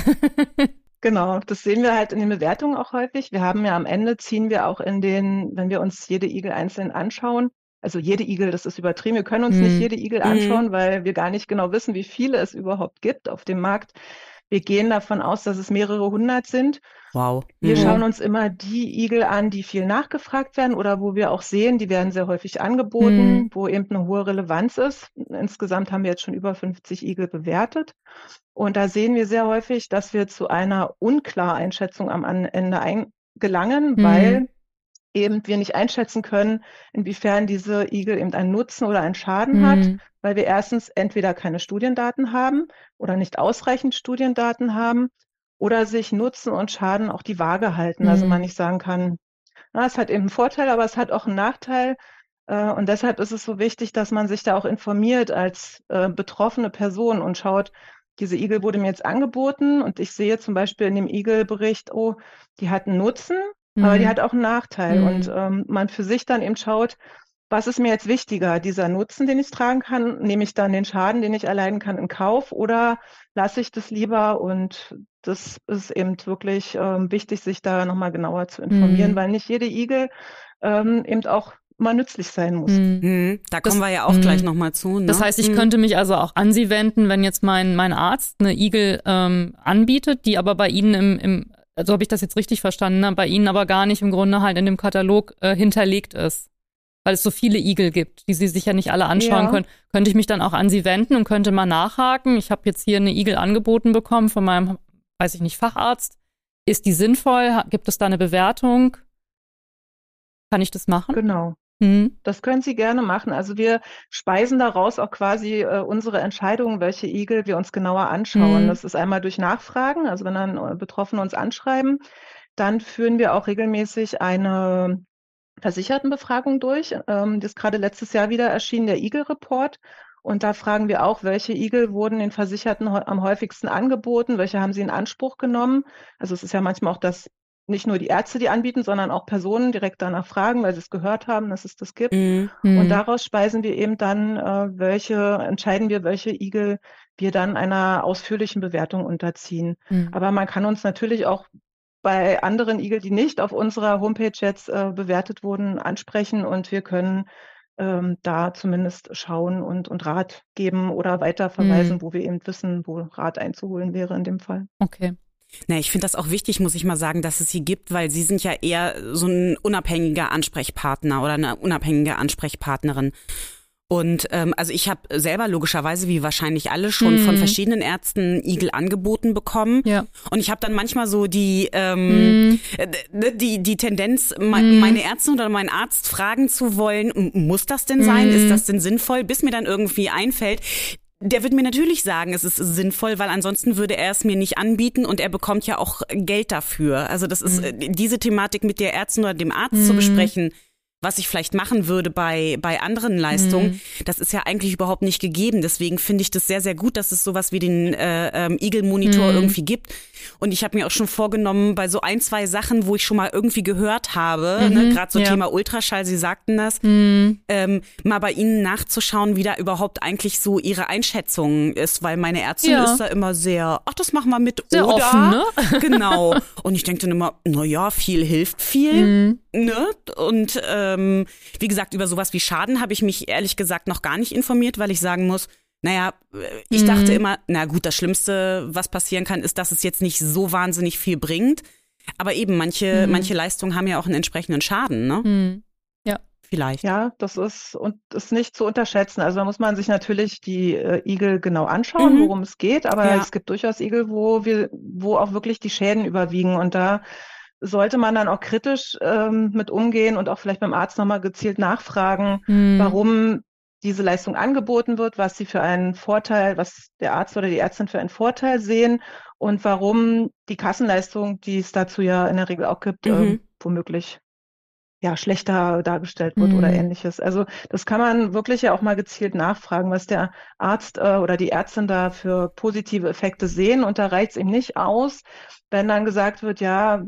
Genau, das sehen wir halt in den Bewertungen auch häufig. Wir haben ja am Ende, ziehen wir auch in den, wenn wir uns jede Igel einzeln anschauen, also jede Igel, das ist übertrieben, wir können uns Mhm. nicht jede Igel Mhm. anschauen, weil wir gar nicht genau wissen, wie viele es überhaupt gibt auf dem Markt. Wir gehen davon aus, dass es mehrere hundert sind. Wow. Wir Mhm. schauen uns immer die Igel an, die viel nachgefragt werden oder wo wir auch sehen, die werden sehr häufig angeboten, Mhm. wo eben eine hohe Relevanz ist. Insgesamt haben wir jetzt schon über fünfzig Igel bewertet. Und da sehen wir sehr häufig, dass wir zu einer unklaren Einschätzung am Ende ein gelangen, Mhm. weil eben wir nicht einschätzen können, inwiefern diese Igel eben einen Nutzen oder einen Schaden hat, Mhm. weil wir erstens entweder keine Studiendaten haben oder nicht ausreichend Studiendaten haben oder sich Nutzen und Schaden auch die Waage halten. Also man Mhm. nicht sagen kann, na, es hat eben einen Vorteil, aber es hat auch einen Nachteil. Äh, Und deshalb ist es so wichtig, dass man sich da auch informiert als äh, betroffene Person und schaut, diese Igel wurde mir jetzt angeboten und ich sehe zum Beispiel in dem Igelbericht, oh, die hat einen Nutzen, aber die Mhm. hat auch einen Nachteil. Mhm. Und ähm, man für sich dann eben schaut, was ist mir jetzt wichtiger, dieser Nutzen, den ich tragen kann? Nehme ich dann den Schaden, den ich erleiden kann, in Kauf oder lasse ich das lieber? Und das ist eben wirklich ähm, wichtig, sich da nochmal genauer zu informieren, Mhm. weil nicht jede Igel ähm, eben auch mal nützlich sein muss. Mhm. Mhm. Da Das- kommen wir ja auch Mhm. gleich nochmal zu. Ne? Das heißt, ich Mhm. könnte mich also auch an Sie wenden, wenn jetzt mein, mein Arzt eine Igel ähm, anbietet, die aber bei Ihnen im, im also habe ich das jetzt richtig verstanden, ne? Bei Ihnen aber gar nicht im Grunde halt in dem Katalog äh, hinterlegt ist. Weil es so viele Igel gibt, die Sie sich ja nicht alle anschauen Ja. können. Könnte ich mich dann auch an Sie wenden und könnte mal nachhaken? Ich habe jetzt hier eine Igel angeboten bekommen von meinem, weiß ich nicht, Facharzt. Ist die sinnvoll? Ha- Gibt es da eine Bewertung? Kann ich das machen? Genau. Mhm. Das können Sie gerne machen. Also wir speisen daraus auch quasi äh, unsere Entscheidungen, welche Igel wir uns genauer anschauen. Mhm. Das ist einmal durch Nachfragen, also wenn dann äh, Betroffene uns anschreiben, dann führen wir auch regelmäßig eine Versichertenbefragung durch. Ähm, das ist gerade letztes Jahr wieder erschienen, der Igel-Report. Und da fragen wir auch, welche Igel wurden den Versicherten heu- am häufigsten angeboten, welche haben sie in Anspruch genommen. Also es ist ja manchmal auch das, nicht nur die Ärzte, die anbieten, sondern auch Personen direkt danach fragen, weil sie es gehört haben, dass es das gibt. Mhm. Mhm. Und daraus speisen wir eben dann, äh, welche, entscheiden wir, welche Igel wir dann einer ausführlichen Bewertung unterziehen. Mhm. Aber man kann uns natürlich auch bei anderen Igel, die nicht auf unserer Homepage jetzt äh, bewertet wurden, ansprechen und wir können ähm, da zumindest schauen und, und Rat geben oder weiterverweisen, Mhm. wo wir eben wissen, wo Rat einzuholen wäre in dem Fall. Okay. Na, ich finde das auch wichtig, muss ich mal sagen, dass es sie gibt, weil sie sind ja eher so ein unabhängiger Ansprechpartner oder eine unabhängige Ansprechpartnerin. Und ähm, also ich habe selber logischerweise, wie wahrscheinlich alle, schon Mhm. von verschiedenen Ärzten Igel angeboten bekommen. Ja. Und ich habe dann manchmal so die ähm, Mhm. äh, die die Tendenz, me- Mhm. meine Ärztin oder meinen Arzt fragen zu wollen, m- muss das denn sein? Mhm. Ist das denn sinnvoll? Bis mir dann irgendwie einfällt, der wird mir natürlich sagen, es ist sinnvoll, weil ansonsten würde er es mir nicht anbieten und er bekommt ja auch Geld dafür. Also das ist äh, diese Thematik mit der Ärztin oder dem Arzt zu Mhm. besprechen, was ich vielleicht machen würde bei bei anderen Leistungen, Mhm. das ist ja eigentlich überhaupt nicht gegeben. Deswegen finde ich das sehr, sehr gut, dass es sowas wie den äh, ähm, Igel-Monitor Mhm. irgendwie gibt. Und ich habe mir auch schon vorgenommen, bei so ein, zwei Sachen, wo ich schon mal irgendwie gehört habe, Mhm. ne, gerade so Ja. Thema Ultraschall, Sie sagten das, Mhm. ähm, mal bei Ihnen nachzuschauen, wie da überhaupt eigentlich so Ihre Einschätzung ist, weil meine Ärztin Ja. ist da immer sehr, ach, das machen wir mit Sehr oder. offen, ne? Genau. Und ich denke dann immer, na ja, viel hilft viel. Mhm. Ne? Und ähm, wie gesagt, über sowas wie Schaden habe ich mich ehrlich gesagt noch gar nicht informiert, weil ich sagen muss, naja, ich Mhm. dachte immer, na gut, das Schlimmste, was passieren kann, ist, dass es jetzt nicht so wahnsinnig viel bringt. Aber eben, manche, Mhm. manche Leistungen haben ja auch einen entsprechenden Schaden, ne? Mhm. Vielleicht. Ja, das ist und ist nicht zu unterschätzen. Also da muss man sich natürlich die äh, Igel genau anschauen, Mhm. worum es geht, aber Ja. es gibt durchaus Igel, wo wir, wo auch wirklich die Schäden überwiegen. Und da sollte man dann auch kritisch ähm, mit umgehen und auch vielleicht beim Arzt nochmal gezielt nachfragen, Mhm. warum diese Leistung angeboten wird, was sie für einen Vorteil, was der Arzt oder die Ärztin für einen Vorteil sehen und warum die Kassenleistung, die es dazu ja in der Regel auch gibt, Mhm. ähm, womöglich ja, schlechter dargestellt wird Mhm. oder ähnliches. Also das kann man wirklich ja auch mal gezielt nachfragen, was der Arzt äh, oder die Ärztin da für positive Effekte sehen. Und da reicht es ihm nicht aus, wenn dann gesagt wird, ja,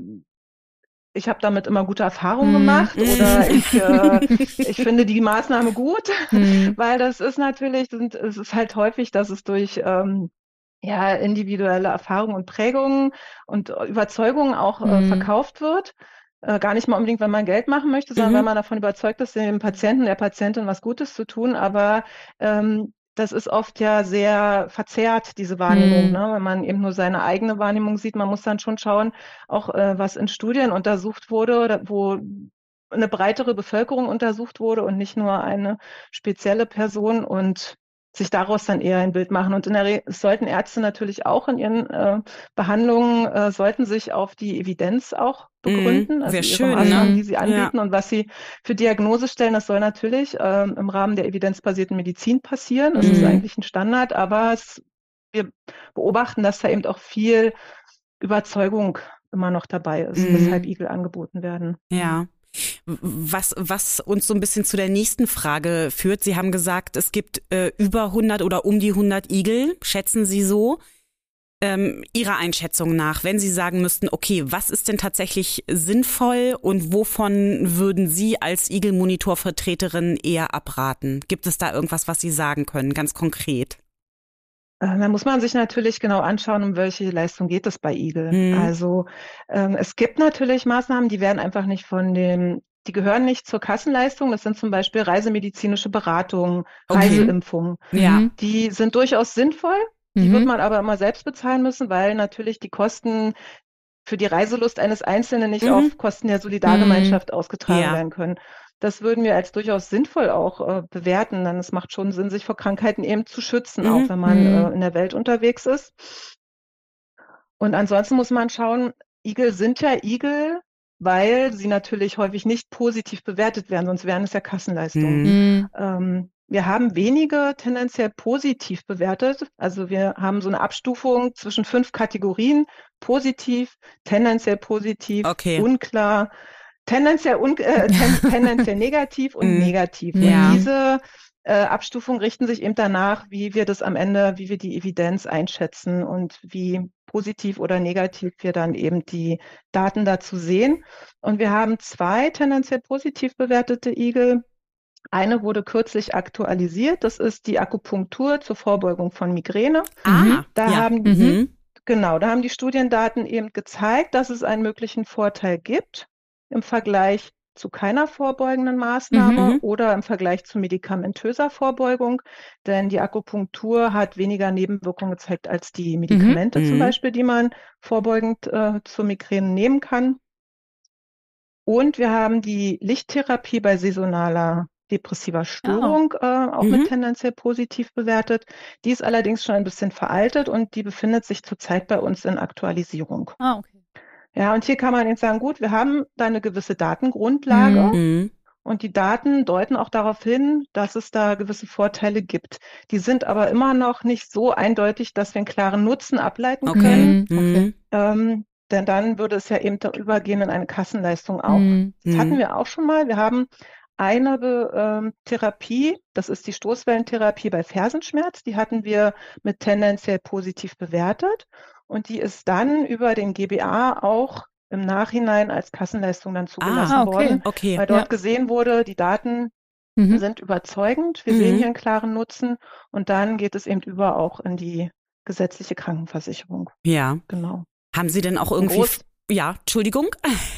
ich habe damit immer gute Erfahrungen Mhm. gemacht oder ich, äh, ich finde die Maßnahme gut, Mhm. weil das ist natürlich, sind, es ist halt häufig, dass es durch ähm, ja, individuelle Erfahrungen und Prägungen und Überzeugungen auch äh, Mhm. verkauft wird. Äh, gar nicht mal unbedingt, wenn man Geld machen möchte, sondern Mhm. wenn man davon überzeugt ist, dem Patienten, der Patientin was Gutes zu tun. Aber ähm, das ist oft ja sehr verzerrt, diese Wahrnehmung, Mhm. ne? Wenn man eben nur seine eigene Wahrnehmung sieht. Man muss dann schon schauen, auch äh, was in Studien untersucht wurde, oder wo eine breitere Bevölkerung untersucht wurde und nicht nur eine spezielle Person und sich daraus dann eher ein Bild machen. Und in der Re es sollten Ärzte natürlich auch in ihren äh, Behandlungen, äh, sollten sich auf die Evidenz auch begründen, Mhm. also Wär ihre schön, Maßnahmen, ne? die sie Ja. anbieten und was sie für Diagnose stellen, das soll natürlich ähm, im Rahmen der evidenzbasierten Medizin passieren. Das ist Mhm. eigentlich ein Standard, aber es, wir beobachten, dass da eben auch viel Überzeugung immer noch dabei ist, Mhm. weshalb Igel angeboten werden. Ja. Was, was uns so ein bisschen zu der nächsten Frage führt. Sie haben gesagt, es gibt äh, über hundert oder um die hundert Igel, schätzen Sie so? Ähm, Ihrer Einschätzung nach, wenn Sie sagen müssten, okay, was ist denn tatsächlich sinnvoll und wovon würden Sie als Igel-Monitor-Vertreterin eher abraten? Gibt es da irgendwas, was Sie sagen können, ganz konkret? Äh, Da muss man sich natürlich genau anschauen, um welche Leistung geht es bei Igel. Mhm. Also ähm, es gibt natürlich Maßnahmen, die werden einfach nicht von dem, die gehören nicht zur Kassenleistung. Das sind zum Beispiel reisemedizinische Beratungen, Okay. Reiseimpfungen. Ja. Mhm. Die sind durchaus sinnvoll. Die Mhm. wird man aber immer selbst bezahlen müssen, weil natürlich die Kosten für die Reiselust eines Einzelnen nicht Mhm. auf Kosten der Solidargemeinschaft ausgetragen Ja. werden können. Das würden wir als durchaus sinnvoll auch äh, bewerten, denn es macht schon Sinn, sich vor Krankheiten eben zu schützen, Mhm. auch wenn man Mhm. äh, in der Welt unterwegs ist. Und ansonsten muss man schauen, Igel sind ja Igel, weil sie natürlich häufig nicht positiv bewertet werden, sonst wären es ja Kassenleistungen. Mhm. Mhm. Ähm, wir haben wenige tendenziell positiv bewertet. Also wir haben so eine Abstufung zwischen fünf Kategorien. Positiv, tendenziell positiv, Okay. unklar, tendenziell, un äh, ten tendenziell negativ und Mhm. negativ. Ja. Und diese äh, Abstufungen richten sich eben danach, wie wir das am Ende, wie wir die Evidenz einschätzen und wie positiv oder negativ wir dann eben die Daten dazu sehen. Und wir haben zwei tendenziell positiv bewertete Igel. Eine wurde kürzlich aktualisiert. Das ist die Akupunktur zur Vorbeugung von Migräne. Ah, Da ja. haben, Mhm. genau, da haben die Studiendaten eben gezeigt, dass es einen möglichen Vorteil gibt im Vergleich zu keiner vorbeugenden Maßnahme Mhm. oder im Vergleich zu medikamentöser Vorbeugung. Denn die Akupunktur hat weniger Nebenwirkungen gezeigt als die Medikamente zum Mhm. Beispiel, die man vorbeugend äh, zur Migräne nehmen kann. Und wir haben die Lichttherapie bei saisonaler depressiver Störung äh, auch Mhm. mit tendenziell positiv bewertet. Die ist allerdings schon ein bisschen veraltet und die befindet sich zurzeit bei uns in Aktualisierung. Ah, okay. Ja, und hier kann man jetzt sagen, gut, wir haben da eine gewisse Datengrundlage Mhm. und die Daten deuten auch darauf hin, dass es da gewisse Vorteile gibt. Die sind aber immer noch nicht so eindeutig, dass wir einen klaren Nutzen ableiten Okay. können. Mhm. Okay. Mhm. Ähm, denn dann würde es ja eben da übergehen in eine Kassenleistung auch. Mhm. Das hatten Mhm. wir auch schon mal. Wir haben eine Be- ähm, Therapie, das ist die Stoßwellentherapie bei Fersenschmerz. Die hatten wir mit tendenziell positiv bewertet. Und die ist dann über den G B A auch im Nachhinein als Kassenleistung dann zugelassen Ah, okay. worden, Okay. weil dort Ja. gesehen wurde, die Daten Mhm. sind überzeugend. Wir Mhm. sehen hier einen klaren Nutzen. Und dann geht es eben über auch in die gesetzliche Krankenversicherung. Ja. Genau. Haben Sie denn auch Ein irgendwie... Groß- Ja, Entschuldigung.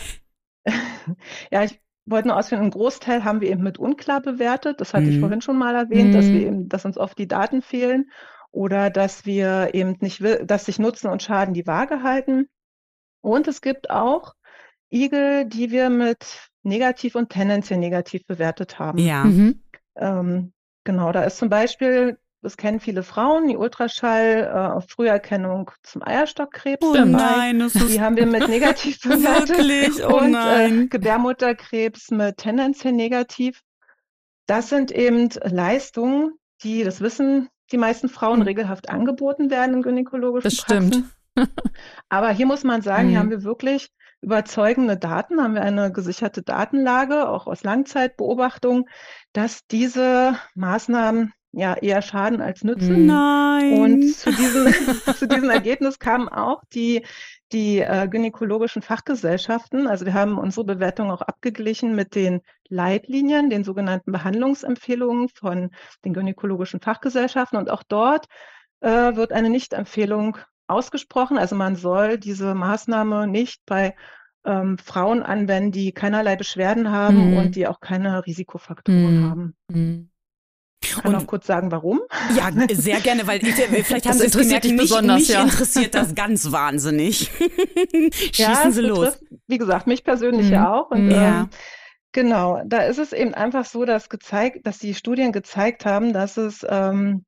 Ja, ich wollte nur ausführen, einen Großteil haben wir eben mit unklar bewertet. Das hatte ich Mhm. vorhin schon mal erwähnt, dass wir Mhm. eben, dass uns oft die Daten fehlen oder dass wir eben nicht, wi- dass sich Nutzen und Schaden die Waage halten. Und es gibt auch Igel, die wir mit negativ und tendenziell negativ bewertet haben. Ja. Mhm. Ähm, genau, da ist zum Beispiel, das kennen viele Frauen, die Ultraschall äh, auf Früherkennung zum Eierstockkrebs Oh dabei. nein, das ist Die haben wir mit negativ bewertet. wirklich, oh und äh, nein. Gebärmutterkrebs mit tendenziell negativ. Das sind eben Leistungen, die, das wissen die meisten Frauen, Mhm. regelhaft angeboten werden in gänekologischen Das stimmt. Praxen. Aber hier muss man sagen, hier Mhm. haben wir wirklich überzeugende Daten, haben wir eine gesicherte Datenlage, auch aus Langzeitbeobachtungen, dass diese Maßnahmen ja eher schaden als nützen. Nein. Und zu diesem, zu diesem Ergebnis kamen auch die, die äh, gynäkologischen Fachgesellschaften. Also wir haben unsere Bewertung auch abgeglichen mit den Leitlinien, den sogenannten Behandlungsempfehlungen von den gynäkologischen Fachgesellschaften. Und auch dort äh, wird eine Nichtempfehlung ausgesprochen. Also man soll diese Maßnahme nicht bei ähm, Frauen anwenden, die keinerlei Beschwerden haben Mhm. und die auch keine Risikofaktoren Mhm. haben. Mhm. Ich kann Und- auch kurz sagen, warum. Ja, sehr gerne, weil ich, vielleicht haben Das Sie es interessiert gemerkt, dich mich, besonders, mich ja. interessiert das ganz wahnsinnig. Schießen Ja, Sie es los. betrifft, wie gesagt, mich persönlich Mhm. ja auch. Und Ja. ähm, genau, da ist es eben einfach so, dass gezeigt, dass die Studien gezeigt haben, dass es ähm,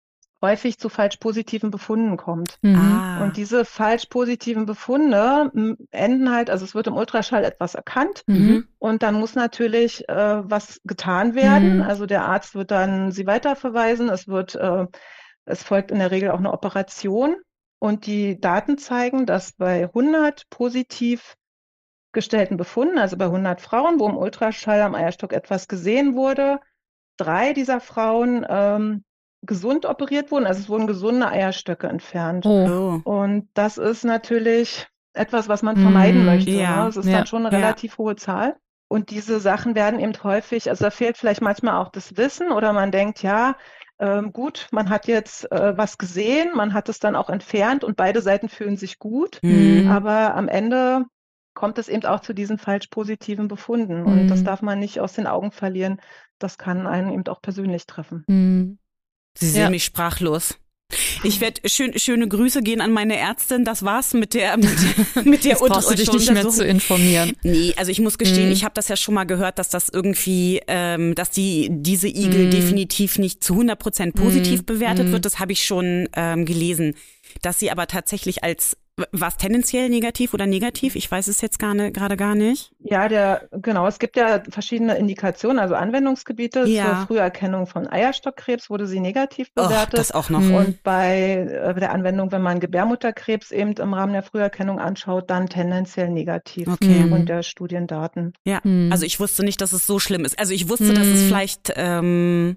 häufig zu falsch positiven Befunden kommt. Mhm. Ah. Und diese falsch positiven Befunde m, enden halt, also es wird im Ultraschall etwas erkannt Mhm. und dann muss natürlich äh, was getan werden. Mhm. Also der Arzt wird dann sie weiterverweisen. Es wird, äh, es folgt in der Regel auch eine Operation und die Daten zeigen, dass bei hundert positiv gestellten Befunden, also bei hundert Frauen, wo im Ultraschall am Eierstock etwas gesehen wurde, drei dieser Frauen ähm, gesund operiert wurden. Also es wurden gesunde Eierstöcke entfernt. Oh. Oh. Und das ist natürlich etwas, was man vermeiden Mm, möchte. ja, Ne? Es ist ja, dann schon eine ja. relativ hohe Zahl. Und diese Sachen werden eben häufig, also da fehlt vielleicht manchmal auch das Wissen oder man denkt, ja, ähm, gut, man hat jetzt äh, was gesehen, man hat es dann auch entfernt und beide Seiten fühlen sich gut. Mhm. Aber am Ende kommt es eben auch zu diesen falsch positiven Befunden. Und das Mhm. darf man nicht aus den Augen verlieren. Das kann einen eben auch persönlich treffen. Mhm. Sie sehen Ja. mich sprachlos. Ich werde schön, schöne Grüße gehen an meine Ärztin. Das war's mit der mit, der- mit der Jetzt brauchst du dich nicht mehr zu informieren. Nee, also ich muss gestehen, Mhm. ich habe das ja schon mal gehört, dass das irgendwie, ähm, dass die diese Igel Mhm. definitiv nicht zu hundert Prozent positiv Mhm. bewertet Mhm. wird. Das habe ich schon ähm, gelesen, dass sie aber tatsächlich als war es tendenziell negativ oder negativ? Ich weiß es jetzt gar ne, gerade gar nicht. Ja, der, genau, es gibt ja verschiedene Indikationen, also Anwendungsgebiete. Ja. Zur Früherkennung von Eierstockkrebs wurde sie negativ Oh, bewertet. das auch noch. Mhm. Und bei äh, der Anwendung, wenn man Gebärmutterkrebs eben im Rahmen der Früherkennung anschaut, dann tendenziell negativ Okay. Mhm. aufgrund der Studiendaten. Ja, Mhm. also ich wusste nicht, dass es so schlimm ist. Also ich wusste, dass es Mhm. vielleicht ähm,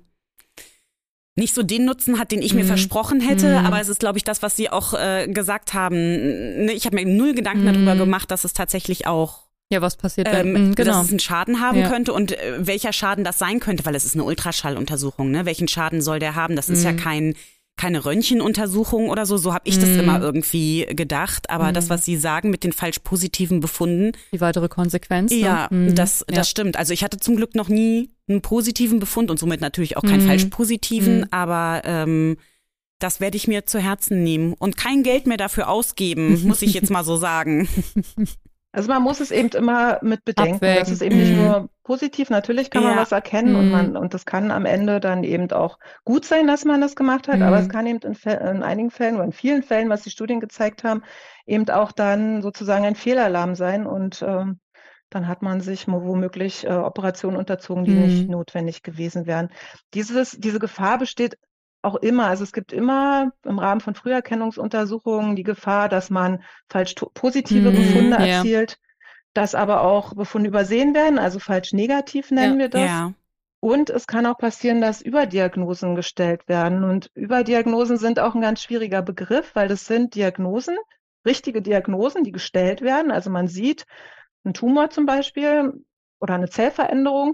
nicht so den Nutzen hat, den ich mir Mhm. versprochen hätte, Mhm. aber es ist, glaube ich, das, was Sie auch äh, gesagt haben. Ne, ich habe mir null Gedanken Mhm. darüber gemacht, dass es tatsächlich auch, Ja, was passiert, wenn, ähm, mhm, genau. dass es einen Schaden haben Ja. könnte und äh, welcher Schaden das sein könnte, weil es ist eine Ultraschalluntersuchung. Ne? Welchen Schaden soll der haben? Das ist ja Mhm. kein keine Röntgenuntersuchung oder so. So habe ich das Mhm. immer irgendwie gedacht. Aber Mhm. das, was Sie sagen mit den falsch positiven Befunden, Die weitere Konsequenz. ja, ne? Mhm. das, das ja. stimmt. Also ich hatte zum Glück noch nie einen positiven Befund und somit natürlich auch keinen Mhm. falsch positiven, Mhm. aber ähm, das werde ich mir zu Herzen nehmen und kein Geld mehr dafür ausgeben, muss ich jetzt mal so sagen. Also man muss es eben immer mit bedenken. Abwägen. Das ist eben nicht Mhm. nur positiv. Natürlich kann man Ja. was erkennen und Mhm. man, und das kann am Ende dann eben auch gut sein, dass man das gemacht hat. Mhm. Aber es kann eben in, Fä- in einigen Fällen oder in vielen Fällen, was die Studien gezeigt haben, eben auch dann sozusagen ein Fehlalarm sein und ähm, dann hat man sich mo- womöglich äh, Operationen unterzogen, die Mhm. nicht notwendig gewesen wären. Dieses, diese Gefahr besteht auch immer. Also es gibt immer im Rahmen von Früherkennungsuntersuchungen die Gefahr, dass man falsch to- positive Mhm, Befunde ja. erzielt, dass aber auch Befunde übersehen werden, also falsch negativ nennen Ja. wir das. Ja. Und es kann auch passieren, dass Überdiagnosen gestellt werden. Und Überdiagnosen sind auch ein ganz schwieriger Begriff, weil das sind Diagnosen, richtige Diagnosen, die gestellt werden. Also man sieht einen Tumor zum Beispiel oder eine Zellveränderung,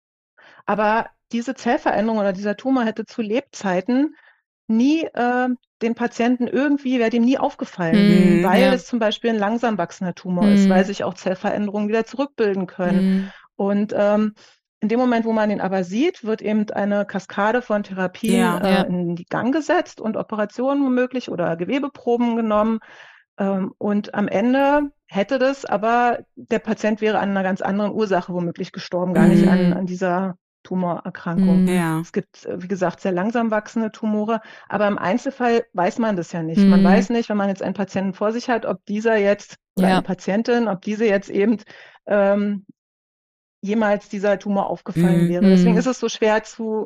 aber diese Zellveränderung oder dieser Tumor hätte zu Lebzeiten nie äh, den Patienten irgendwie, wäre dem nie aufgefallen, Mhm, weil ja. es zum Beispiel ein langsam wachsender Tumor ist, Mhm. weil sich auch Zellveränderungen wieder zurückbilden können. Mhm. Und ähm, in dem Moment, wo man ihn aber sieht, wird eben eine Kaskade von Therapien Ja. äh, Ja. in die Gang gesetzt und Operationen womöglich oder Gewebeproben genommen. Ähm, und am Ende hätte das, aber der Patient wäre an einer ganz anderen Ursache womöglich gestorben, gar nicht an, Mhm. an dieser Tumorerkrankung. Mhm. Ja. Es gibt, äh, wie gesagt, sehr langsam wachsende Tumore, aber im Einzelfall weiß man das ja nicht. Mhm. Man weiß nicht, wenn man jetzt einen Patienten vor sich hat, ob dieser jetzt oder Ja. eine Patientin, ob diese jetzt eben ähm, jemals dieser Tumor aufgefallen Mhm. wäre. Deswegen Mhm. ist es so schwer zu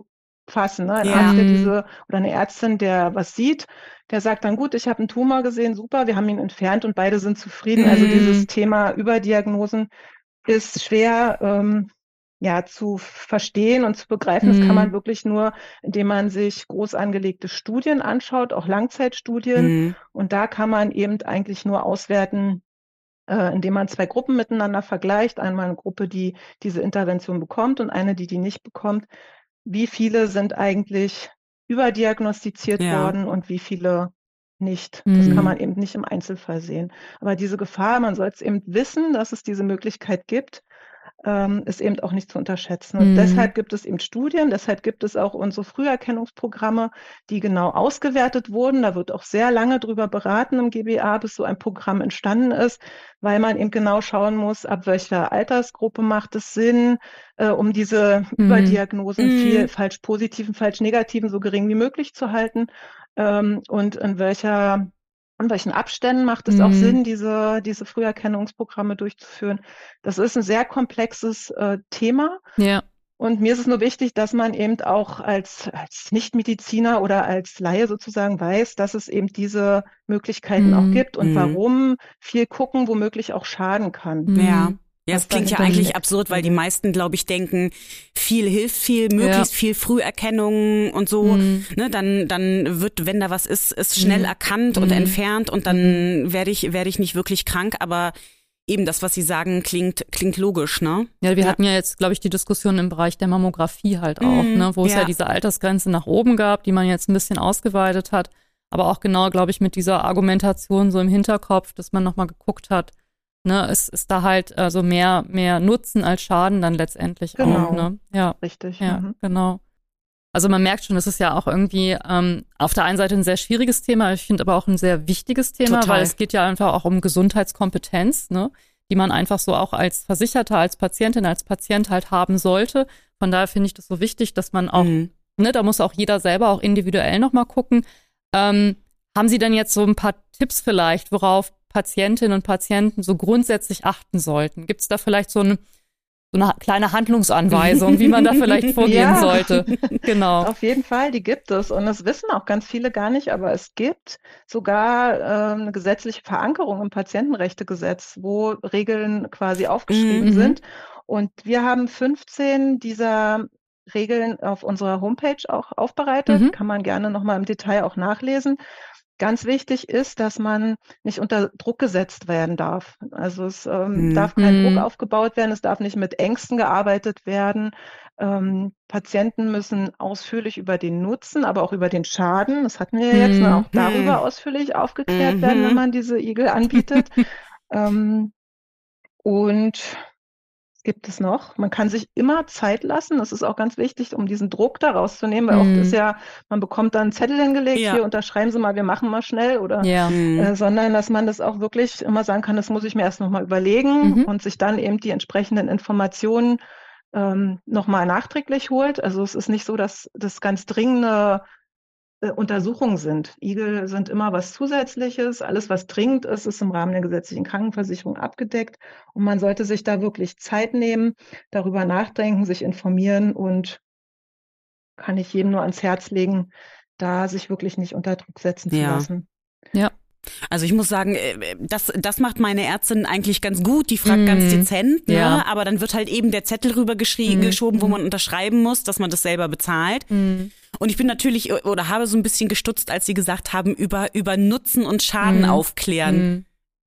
fassen. Ne? Ein Ja. Arzt, der diese, oder eine Ärztin, der was sieht, der sagt dann, gut, ich habe einen Tumor gesehen, super, wir haben ihn entfernt und beide sind zufrieden. Also Mhm. dieses Thema Überdiagnosen ist schwer ähm, ja, zu verstehen und zu begreifen. Das kann man Mhm. wirklich nur, indem man sich groß angelegte Studien anschaut, auch Langzeitstudien. Mhm. Und da kann man eben eigentlich nur auswerten, äh, indem man zwei Gruppen miteinander vergleicht. Einmal eine Gruppe, die diese Intervention bekommt und eine, die die nicht bekommt. Wie viele sind eigentlich überdiagnostiziert Ja. worden und wie viele nicht. Das Mhm. kann man eben nicht im Einzelfall sehen. Aber diese Gefahr, man soll es eben wissen, dass es diese Möglichkeit gibt, ähm, ist eben auch nicht zu unterschätzen. Und Mhm. deshalb gibt es eben Studien, deshalb gibt es auch unsere Früherkennungsprogramme, die genau ausgewertet wurden. Da wird auch sehr lange drüber beraten im G B A, bis so ein Programm entstanden ist, weil man eben genau schauen muss, ab welcher Altersgruppe macht es Sinn, äh, um diese Mhm. Überdiagnosen, Mhm. viel falsch positiven, falsch negativen, so gering wie möglich zu halten. Ähm, und in welcher An welchen Abständen macht es auch Mhm. Sinn, diese, diese Früherkennungsprogramme durchzuführen? Das ist ein sehr komplexes äh, Thema. Ja. Und mir ist es nur wichtig, dass man eben auch als, als Nichtmediziner oder als Laie sozusagen weiß, dass es eben diese Möglichkeiten auch Mhm. gibt und Mhm. warum viel gucken womöglich auch schaden kann. Mhm. Ja. Ja, Was es klingt ja dahinter eigentlich steckt. absurd, weil die Mhm. meisten, glaube ich, denken, viel hilft viel, möglichst viel Früherkennung und so. Mhm. Ne, dann, dann wird, wenn da was ist, ist schnell Mhm. erkannt und Mhm. entfernt und dann werde ich, werde ich nicht wirklich krank. Aber eben das, was Sie sagen, klingt, klingt logisch, ne? Ja, wir Ja. hatten ja jetzt, glaube ich, die Diskussion im Bereich der Mammographie halt auch, Mhm, ne, wo es ja. ja diese Altersgrenze nach oben gab, die man jetzt ein bisschen ausgeweitet hat, aber auch genau, glaube ich, mit dieser Argumentation so im Hinterkopf, dass man nochmal geguckt hat, ne, es ist da halt also mehr, mehr Nutzen als Schaden dann letztendlich Genau. auch, ne? Ja, Richtig. ja, Mhm. genau. Also man merkt schon, es ist ja auch irgendwie ähm, auf der einen Seite ein sehr schwieriges Thema, ich finde aber auch ein sehr wichtiges Thema, Total. weil es geht ja einfach auch um Gesundheitskompetenz, ne, die man einfach so auch als Versicherter, als Patientin, als Patient halt haben sollte. Von daher finde ich das so wichtig, dass man auch, Mhm. ne, da muss auch jeder selber auch individuell nochmal gucken. Ähm, haben Sie denn jetzt so ein paar Tipps vielleicht, worauf Patientinnen und Patienten so grundsätzlich achten sollten? Gibt es da vielleicht so eine, so eine kleine Handlungsanweisung, wie man da vielleicht vorgehen Ja. sollte? Genau. Auf jeden Fall, die gibt es. Und das wissen auch ganz viele gar nicht, aber es gibt sogar äh, eine gesetzliche Verankerung im Patientenrechtegesetz, wo Regeln quasi aufgeschrieben Mhm. sind. Und wir haben fünfzehn dieser Regeln auf unserer Homepage auch aufbereitet. Mhm. Kann man gerne nochmal im Detail auch nachlesen. Ganz wichtig ist, dass man nicht unter Druck gesetzt werden darf. Also es ähm, Mhm. darf kein Mhm. Druck aufgebaut werden, es darf nicht mit Ängsten gearbeitet werden. Ähm, Patienten müssen ausführlich über den Nutzen, aber auch über den Schaden, das hatten wir ja jetzt, ne, Mhm. auch darüber Mhm. ausführlich aufgeklärt werden, wenn Mhm. man diese Igel anbietet. ähm, und was gibt es noch? Man kann sich immer Zeit lassen. Das ist auch ganz wichtig, um diesen Druck da rauszunehmen, weil oft Mhm. ist ja, man bekommt dann einen Zettel hingelegt, Ja. hier unterschreiben Sie mal, wir machen mal schnell oder Ja. Mhm. äh, sondern dass man das auch wirklich immer sagen kann, das muss ich mir erst nochmal überlegen Mhm. und sich dann eben die entsprechenden Informationen ähm, nochmal nachträglich holt. Also es ist nicht so, dass das ganz dringende äh, Untersuchungen sind. Igel sind immer was Zusätzliches. Alles, was dringend ist, ist im Rahmen der gesetzlichen Krankenversicherung abgedeckt. Und man sollte sich da wirklich Zeit nehmen, darüber nachdenken, sich informieren und kann ich jedem nur ans Herz legen, da sich wirklich nicht unter Druck setzen zu Ja. lassen. Ja. Also ich muss sagen, äh, das, das macht meine Ärztin eigentlich ganz gut. Die fragt Mhm. ganz dezent, ne? Ja. Aber dann wird halt eben der Zettel rüber geschrie- Mhm. geschoben, wo Mhm. man unterschreiben muss, dass man das selber bezahlt. Mhm. Und ich bin natürlich oder habe so ein bisschen gestutzt, als Sie gesagt haben, über, über Nutzen und Schaden Mhm. aufklären. Mhm.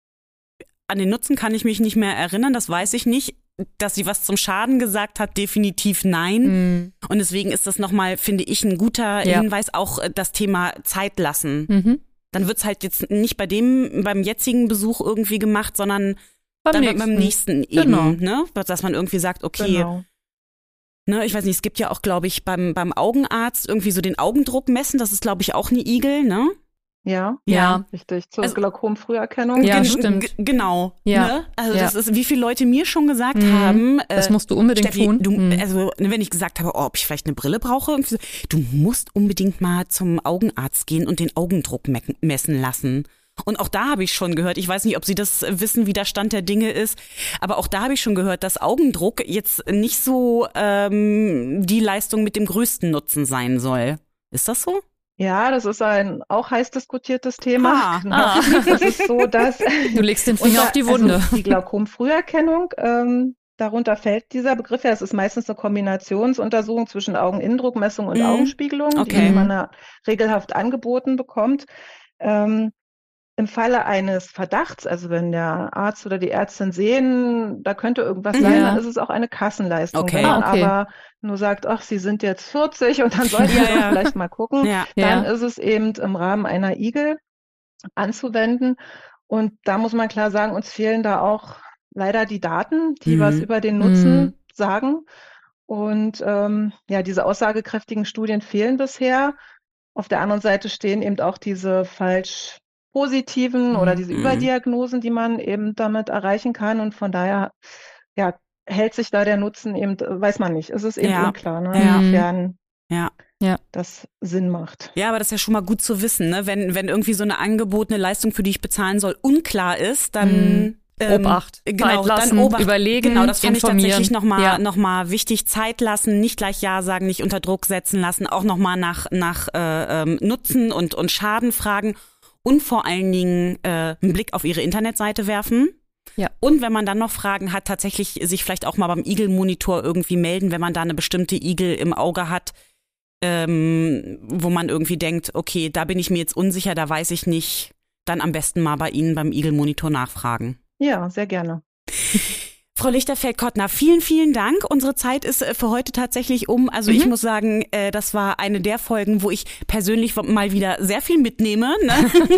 An den Nutzen kann ich mich nicht mehr erinnern, das weiß ich nicht. Dass sie was zum Schaden gesagt hat, definitiv nein. Mhm. Und deswegen ist das nochmal, finde ich, ein guter Ja. Hinweis, auch äh, das Thema Zeit lassen. Mhm. Dann wird's halt jetzt nicht bei dem, beim jetzigen Besuch irgendwie gemacht, sondern Beim dann nächsten. beim nächsten eben, Genau. ne? Dass man irgendwie sagt, okay, Genau. ne, ich weiß nicht, es gibt ja auch, glaube ich, beim, beim Augenarzt irgendwie so den Augendruck messen, das ist, glaube ich, auch eine Igel, ne? Ja, Ja. richtig. Zur Also- Glaukom-Früherkennung. Ja, Gen- stimmt. g- Genau. Ja. Ne? Also Ja. das ist, wie viele Leute mir schon gesagt Mhm. haben, äh, Das musst du unbedingt Steffi, tun. du, Mhm. also wenn ich gesagt habe, oh, ob ich vielleicht eine Brille brauche, irgendwie so, du musst unbedingt mal zum Augenarzt gehen und den Augendruck me- messen lassen. Und auch da habe ich schon gehört, ich weiß nicht, ob Sie das wissen, wie der Stand der Dinge ist, aber auch da habe ich schon gehört, dass Augendruck jetzt nicht so ähm, die Leistung mit dem größten Nutzen sein soll. Ist das so? Ja, das ist ein auch heiß diskutiertes Thema. Ah, genau. ah. Das ist so, dass Du legst den Finger unter, auf die Wunde. Also die Glaukomfrüherkennung, ähm, darunter fällt dieser Begriff ja. Es ist meistens eine Kombinationsuntersuchung zwischen Augeninnendruckmessung und Mhm. Augenspiegelung, Okay. die man da regelhaft angeboten bekommt. Ähm, Im Falle eines Verdachts, also wenn der Arzt oder die Ärztin sehen, da könnte irgendwas Mhm. sein, Ja. dann ist es auch eine Kassenleistung. Okay. Wenn man Ah, okay. aber nur sagt, ach, Sie sind jetzt vierzig und dann sollten Ja, Sie ja. vielleicht mal gucken, Ja. dann Ja. ist es eben im Rahmen einer I G E L anzuwenden. Und da muss man klar sagen, uns fehlen da auch leider die Daten, die Mhm. was über den Nutzen Mhm. sagen. Und ähm, ja, diese aussagekräftigen Studien fehlen bisher. Auf der anderen Seite stehen eben auch diese falsch positiven oder diese Mhm. Überdiagnosen, die man eben damit erreichen kann. Und von daher, ja, hält sich da der Nutzen eben, weiß man nicht. Es ist eben Ja. unklar, ne, Ja. inwiefern Ja. Ja. das Sinn macht. Ja, aber das ist ja schon mal gut zu wissen, ne? Wenn, wenn irgendwie so eine angebotene Leistung, für die ich bezahlen soll, unklar ist, dann Mhm. ähm, Obacht. Genau, Zeit lassen, dann Obacht. überlegen, Genau, das fand informieren. ich tatsächlich nochmal Ja. noch mal wichtig. Zeit lassen, nicht gleich Ja sagen, nicht unter Druck setzen lassen, auch nochmal nach, nach äh, ähm, Nutzen und, und Schaden fragen und vor allen Dingen äh, einen Blick auf ihre Internetseite werfen. Ja. Und wenn man dann noch Fragen hat, tatsächlich sich vielleicht auch mal beim I G E L-Monitor irgendwie melden, wenn man da eine bestimmte I G E L im Auge hat, ähm, wo man irgendwie denkt, okay, da bin ich mir jetzt unsicher, da weiß ich nicht, dann am besten mal bei Ihnen beim I G E L-Monitor nachfragen. Ja, sehr gerne. Frau Lichterfeld-Kottner, vielen, vielen Dank. Unsere Zeit ist für heute tatsächlich um. Also ich muss sagen, das war eine der Folgen, wo ich persönlich mal wieder sehr viel mitnehme. Ne?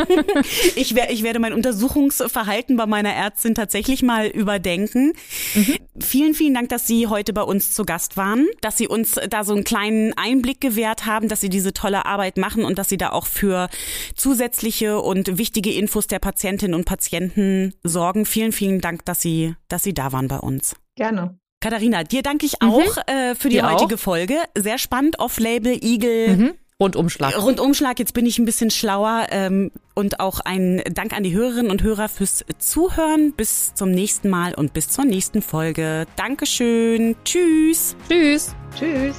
ich, wer, ich werde mein Untersuchungsverhalten bei meiner Ärztin tatsächlich mal überdenken. Mhm. Vielen, vielen Dank, dass Sie heute bei uns zu Gast waren, dass Sie uns da so einen kleinen Einblick gewährt haben, dass Sie diese tolle Arbeit machen und dass Sie da auch für zusätzliche und wichtige Infos der Patientinnen und Patienten sorgen. Vielen, vielen Dank, dass Sie, dass Sie da waren bei uns. Gerne. Katharina, dir danke ich auch mhm. äh, für die dir heutige auch. Folge. Sehr spannend, Off-Label, I G E L. Mhm. Rundumschlag. Rundumschlag, jetzt bin ich ein bisschen schlauer. Ähm, und auch ein Dank an die Hörerinnen und Hörer fürs Zuhören. Bis zum nächsten Mal und bis zur nächsten Folge. Dankeschön. Tschüss. Tschüss. Tschüss.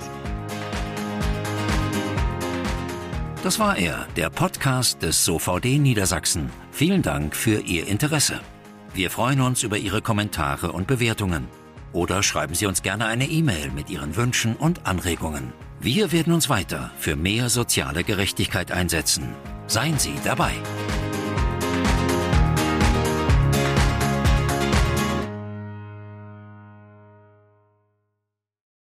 Das war er, der Podcast des S O V D Niedersachsen. Vielen Dank für Ihr Interesse. Wir freuen uns über Ihre Kommentare und Bewertungen. Oder schreiben Sie uns gerne eine E-Mail mit Ihren Wünschen und Anregungen. Wir werden uns weiter für mehr soziale Gerechtigkeit einsetzen. Seien Sie dabei.